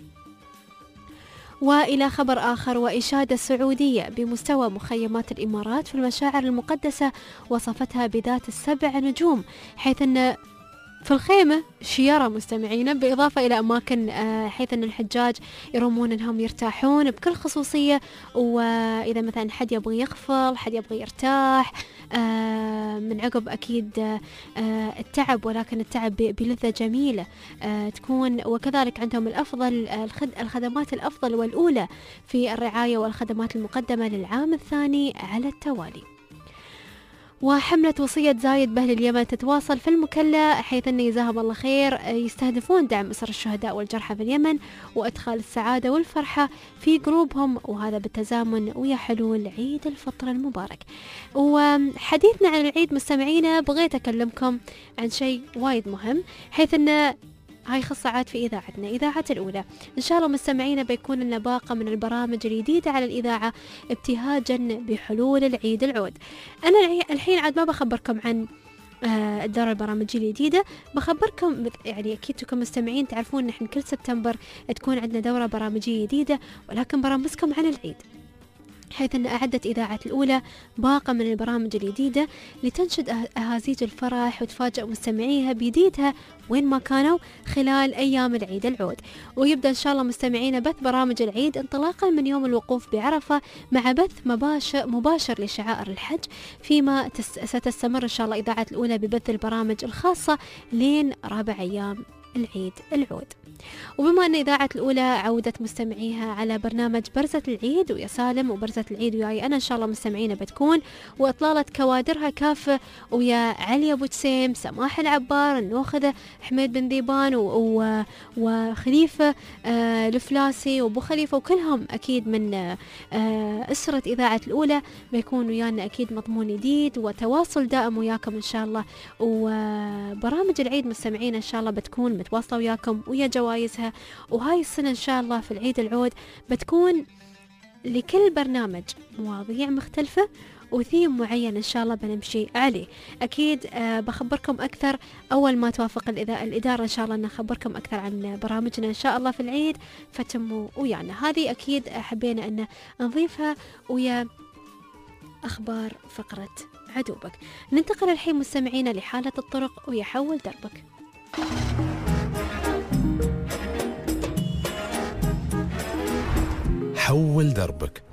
E: وإلى خبر آخر، وإشادة سعودية بمستوى مخيمات الإمارات في المشاعر المقدسة وصفتها بذات ال7 نجوم، حيث أن في الخيمة شيارة مستمعين، بالإضافة إلى أماكن حيث أن الحجاج يرمون أنهم يرتاحون بكل خصوصية، وإذا مثلا حد يبغى يغفل، حد يبغى يرتاح من عقب أكيد التعب، ولكن التعب بلذة جميلة تكون. وكذلك عندهم الأفضل الخدمات الأفضل والأولى في الرعاية والخدمات المقدمة للعام الثاني على التوالي. وحملة وصية زايد بأهل اليمن تتواصل في المكلا، حيث أن جزاهم الله خير يستهدفون دعم أسر الشهداء والجرحى في اليمن وإدخال السعادة والفرحة في قلوبهم، وهذا بالتزامن ويا حلول عيد الفطر المبارك. وحديثنا عن العيد مستمعينا بغيت أكلمكم عن شيء وايد مهم، حيث أن هاي خاصة عاد في إذاعتنا، إذاعة الأولى. إن شاء الله مستمعينا بيكون لنا باقة من البرامج الجديدة على الإذاعة ابتهاجا بحلول العيد العود. أنا الحين عاد ما بخبركم عن الدورة البرامجية الجديدة، بخبركم يعني أكيد انتم مستمعين تعرفون نحن كل سبتمبر تكون عندنا دورة برامجية جديدة، ولكن برامجكم عن العيد، حيث أن أعدت إذاعة الأولى باقة من البرامج الجديدة لتنشد أهازيج الفرح وتفاجأ مستمعيها بجديدها وين ما كانوا خلال أيام العيد العود. ويبدأ إن شاء الله مستمعينا بث برامج العيد انطلاقا من يوم الوقوف بعرفة، مع بث مباشر لشعائر الحج، فيما ستستمر إن شاء الله إذاعة الأولى ببث البرامج الخاصة لين رابع أيام العيد العود. وبما أن إذاعة الأولى عودت مستمعيها على برنامج برزة العيد ويا سالم، وبرزة العيد وياي أنا إن شاء الله مستمعينا بتكون، وإطلالة كوادرها كافة ويا علي أبو جسيم، سماح العبار، النوخذة حميد بن ذيبان وخليفة الفلاسي وأبو خليفة، وكلهم أكيد من أسرة إذاعة الأولى بيكون ويانا أكيد مضمون جديد وتواصل دائم وياكم إن شاء الله. وبرامج العيد مستمعينا إن شاء الله بتكون متواصلة وياكم ويا جوائزها. وهاي السنة إن شاء الله في العيد العود بتكون لكل برنامج مواضيع مختلفة وثيم معين إن شاء الله بنمشي عليه. أكيد بخبركم أكثر أول ما توافق الإدارة إن شاء الله، نخبركم أكثر عن برامجنا إن شاء الله في العيد، فتموا ويانا. هذه أكيد حبينا أن نضيفها ويا أخبار فقرة عدوبك. ننتقل الحين مستمعينا لحالة الطرق ويحول دربك.
N: حول دربك.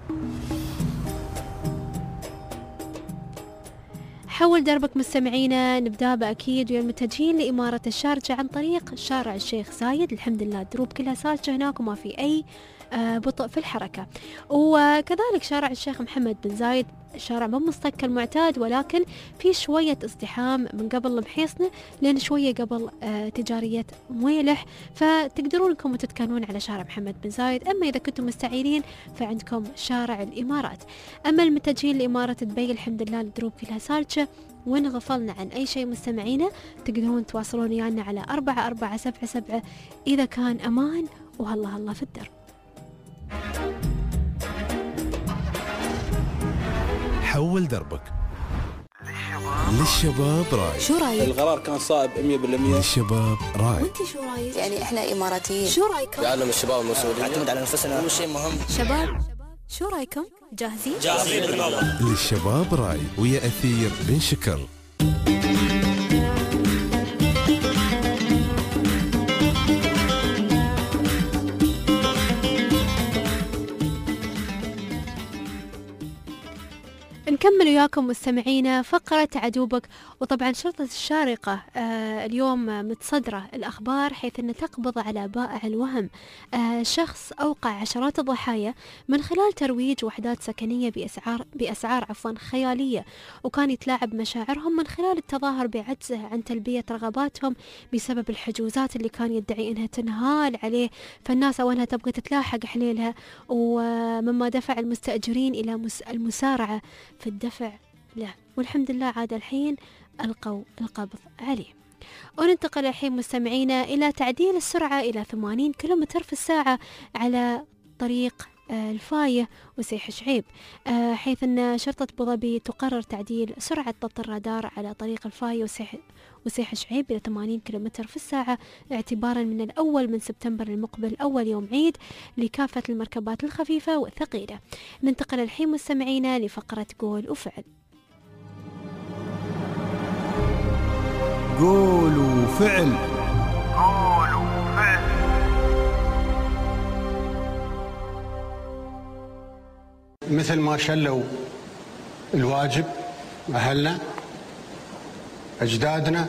E: حول دربك مستمعينا، نبدأ بأكيد ويا المتجهين لإمارة الشارجة عن طريق شارع الشيخ زايد. الحمد لله الدروب كلها سالكة هناك وما في أي بطء في الحركة. وكذلك شارع الشيخ محمد بن زايد شارع مو مصطك كالمعتاد، ولكن في شوية ازدحام من قبل المحيصنة لين شوية قبل تجارية مويلح، فتقدرون انكم تتكانون على شارع محمد بن زايد. اما اذا كنتم مستعيرين فعندكم شارع الامارات. اما المتجهين لامارة دبي الحمد لله الدروب كلها سالكة. وإن غفلنا عن أي شيء مستمعينا تقدرون تواصلون ويانا على 4477 إذا كان أمان. وهلا هلا في الدرب.
N: حول دربك. للشباب راي.
B: شو رايك؟
C: القرار كان صائب 100%.
N: للشباب راي.
B: وانت شو رايك؟
G: يعني احنا اماراتيين،
B: شو رايكم؟
C: يعلم الشباب المسؤولين،
D: نعتمد على نفسنا، كل شيء مهم.
B: شباب شو رايكم؟ جاهزين؟
D: جاهزين بالله.
N: للشباب راي ويا أثير بن شكر.
E: نكمل وياكم مستمعينا فقرة عدوبك. وطبعا شرطة الشارقة اليوم متصدرة الأخبار حيث أن تقبض على بائع الوهم، شخص أوقع عشرات الضحايا من خلال ترويج وحدات سكنية بأسعار خيالية، وكان يتلاعب مشاعرهم من خلال التظاهر بعجزه عن تلبية رغباتهم بسبب الحجوزات اللي كان يدعي أنها تنهال عليه، فالناس أو أنها تبغى تتلاحق حليلها، ومما دفع المستأجرين إلى المسارعة في الدفع له، والحمد لله عاد الحين ألقوا القبض عليه. وننتقل الحين مستمعينا إلى تعديل السرعة إلى 80 كيلومتر في الساعة على طريق الفاية وسيح شعيب، حيث أن شرطة أبوظبي تقرر تعديل سرعة ضبط الرادار على طريق الفاية وسيح شعيب إلى 80 كيلومتر في الساعة اعتبارا من الأول من سبتمبر المقبل أول يوم عيد لكافة المركبات الخفيفة والثقيلة. ننتقل الحين مستمعينا لفقرة قول وفعل.
F: قول وفعل.
A: مثل ما شلوا الواجب أهلنا أجدادنا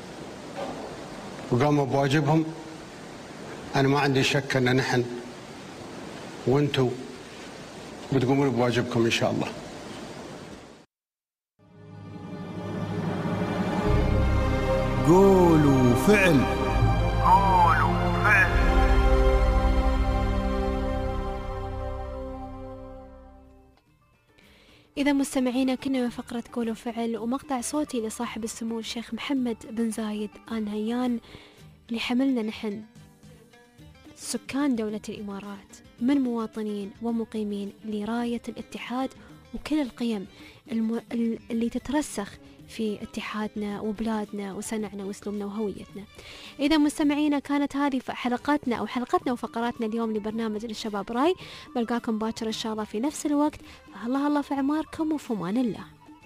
A: وقاموا بواجبهم، أنا ما عندي شك أن نحن وانتوا بتقومون بواجبكم إن شاء الله.
F: قول وفعل.
E: إذا مستمعينا كنا فقرة قول وفعل ومقطع صوتي لصاحب السمو الشيخ محمد بن زايد آل نهيان اللي حملنا نحن سكان دولة الإمارات من مواطنين ومقيمين لراية الاتحاد وكل القيم اللي تترسخ في اتحادنا وبلادنا وسنعنا واسلوبنا وهويتنا. إذا مستمعينا كانت هذه حلقتنا وفقراتنا اليوم لبرنامج الشباب راي، بلقاكم باكر إن شاء الله في نفس الوقت. الله في أعماركم وفي أمان الله.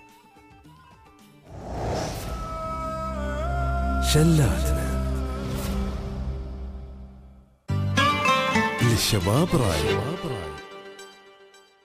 N: شلاتنا للشباب راي.